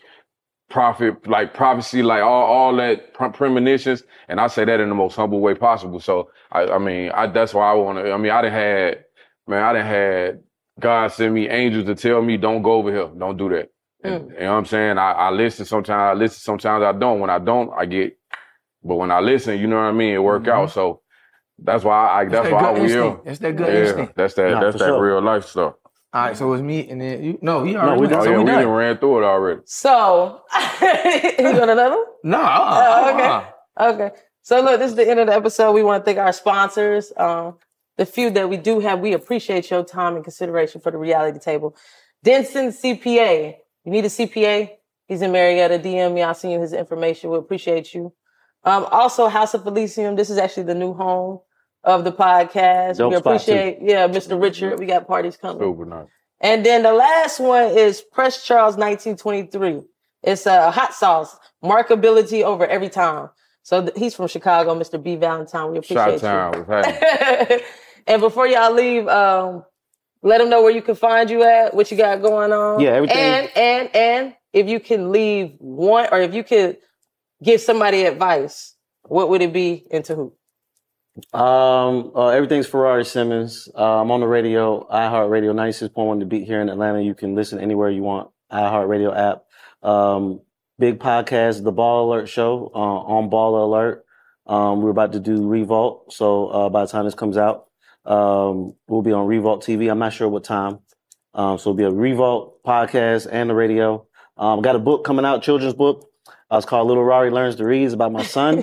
Speaker 2: Prophecy, like all that premonitions, and I say that in the most humble way possible. So I mean, that's why I want to. I mean, I done had God sent me angels to tell me, don't go over here. Don't do that. And, you know what I'm saying? I listen sometimes. Sometimes I don't. When I don't, I get. But when I listen, you know what I mean? It work out. So that's why that's why we here.
Speaker 5: It's that good instinct.
Speaker 2: That's that real life stuff.
Speaker 5: All right, so it's me and then you. No, he
Speaker 2: already.
Speaker 5: We
Speaker 2: done ran through it already.
Speaker 1: So you got another one?
Speaker 5: No.
Speaker 1: Okay. So look, this is the end of the episode. We want to thank our sponsors. The few that we do have, we appreciate your time and consideration for the reality table. Denson CPA. You need a CPA? He's in Marietta. DM me. I'll send you his information. We appreciate you. Also, House of Elysium. This is actually the new home of the podcast.
Speaker 4: Dope
Speaker 1: we appreciate, Mr. Richard. We got parties coming.
Speaker 2: Super nice.
Speaker 1: And then the last one is Press Charles 1923. It's a hot sauce. Markability over every time. So he's from Chicago, Mr. B. Valentine. We appreciate you. And before y'all leave, let them know where you can find you at, what you got going on.
Speaker 4: Yeah, everything.
Speaker 1: And if you can leave one, or if you could give somebody advice, what would it be and to who?
Speaker 4: Everything's Ferrari Simmons. I'm on the radio, iHeartRadio 96.1 The Beat here in Atlanta. You can listen anywhere you want. iHeartRadio app. Big podcast, The Ball Alert Show, on Ball Alert. We're about to do Revolt. So by the time this comes out, we'll be on Revolt TV. I'm not sure what time. So it'll be a Revolt podcast and the radio. Got a book coming out, children's book. It's called Little Rari Learns to Read. It's about my son.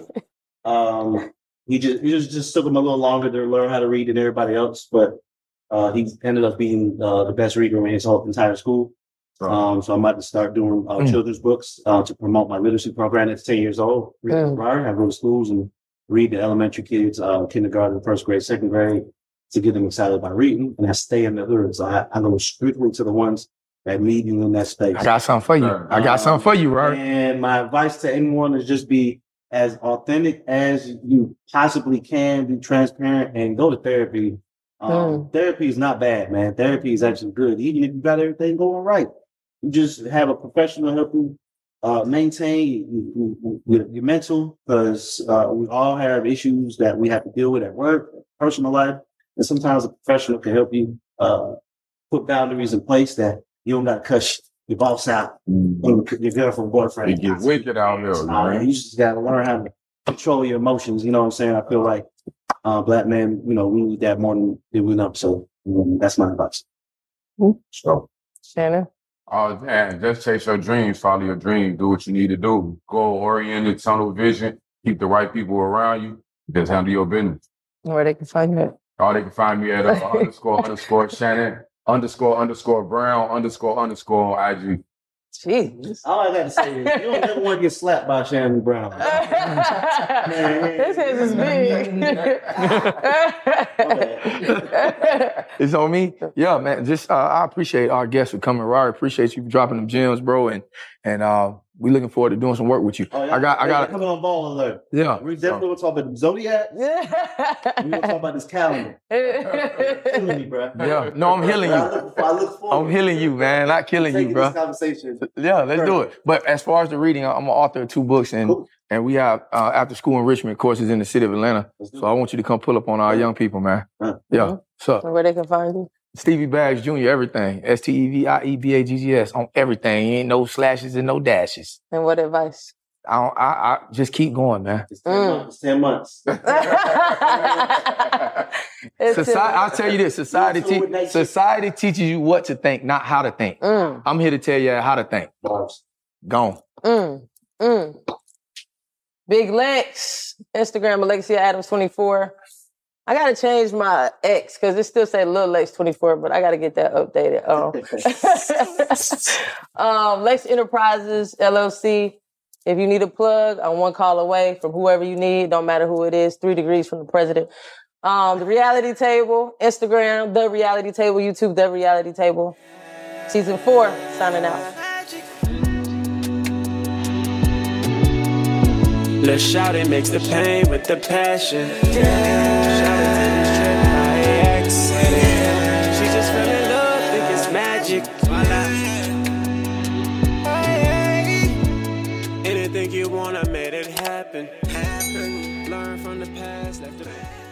Speaker 4: He just took him a little longer to learn how to read than everybody else, but he ended up being the best reader in his whole entire school. So I'm about to start doing children's books to promote my literacy program. It's 10 years old. I go to schools and read to elementary kids, kindergarten, first grade, second grade, to get them excited about reading. And I stay in the hood. So I go strictly to the ones that need you in that space.
Speaker 5: I got something for you. Right?
Speaker 4: And my advice to anyone is just be as authentic as you possibly can, be transparent, and go to therapy. Therapy is not bad, man. Therapy is actually good. Even if you got everything going right, you just have a professional help you maintain your mental, because we all have issues that we have to deal with at work, personal life, and sometimes a professional can help you put boundaries in place that you don't got to cuss your boss out, your girlfriend, boyfriend.
Speaker 2: It gets wicked out there, man.
Speaker 4: You just got to learn how to control your emotions. You know what I'm saying? I feel like black men, we need that more than we know. So that's my advice.
Speaker 2: So,
Speaker 1: Shannon?
Speaker 2: Oh, man, just chase your dreams, follow your dreams, do what you need to do. Goal-oriented, tunnel vision, keep the right people around you, just handle your business.
Speaker 1: Where they can find you at?
Speaker 2: Oh, they can find me at __ Shannon _ Brown _ on IG.
Speaker 1: Jeez.
Speaker 4: All I got to say is, you don't ever want to get slapped by Shannon Brown.
Speaker 1: His hands is big.
Speaker 5: It's on me? Yeah, man. Just I appreciate our guests for coming. I appreciate you dropping them gems, bro. And we looking forward to doing some work with you.
Speaker 4: Oh, yeah. I got coming on Ball Alert.
Speaker 5: Yeah.
Speaker 4: We definitely want to talk about the Zodiac.
Speaker 1: Yeah.
Speaker 4: We want to talk about this calendar. Killing me, bro.
Speaker 5: Yeah. No, I'm healing you.
Speaker 4: I look forward.
Speaker 5: I'm healing you, man. Not killing you, bro.
Speaker 4: This conversation.
Speaker 5: Yeah, let's do it. But as far as the reading, I'm an author of 2 books, and we have after school enrichment courses in the city of Atlanta. So I want you to come pull up on our young people, man. Yeah. So
Speaker 1: where they can find you?
Speaker 5: Stevie Baggs Jr., everything. STEVIEBAGGS on everything. Ain't no slashes and no dashes.
Speaker 1: And what advice?
Speaker 5: I just keep going, man.
Speaker 4: It's 10 months.
Speaker 5: I'll tell you this. Society teaches you what to think, not how to think. I'm here to tell you how to think. Gone.
Speaker 1: Big Lex. Instagram, Alexia Adams 24. I got to change my X because it still say Lil Lex 24, but I got to get that updated. Lex Enterprises, LLC. If you need a plug, I'm 1 call away from whoever you need. Don't matter who it is. 3 degrees from the president. The Reality Table, Instagram, The Reality Table, YouTube, The Reality Table. Season 4, signing out.
Speaker 6: Let's shout it, mix the pain with the passion. Shout it to this trip by accident. She just fell in love, think it's magic. Anything you want, I made it happen. Learn from the past, left the past.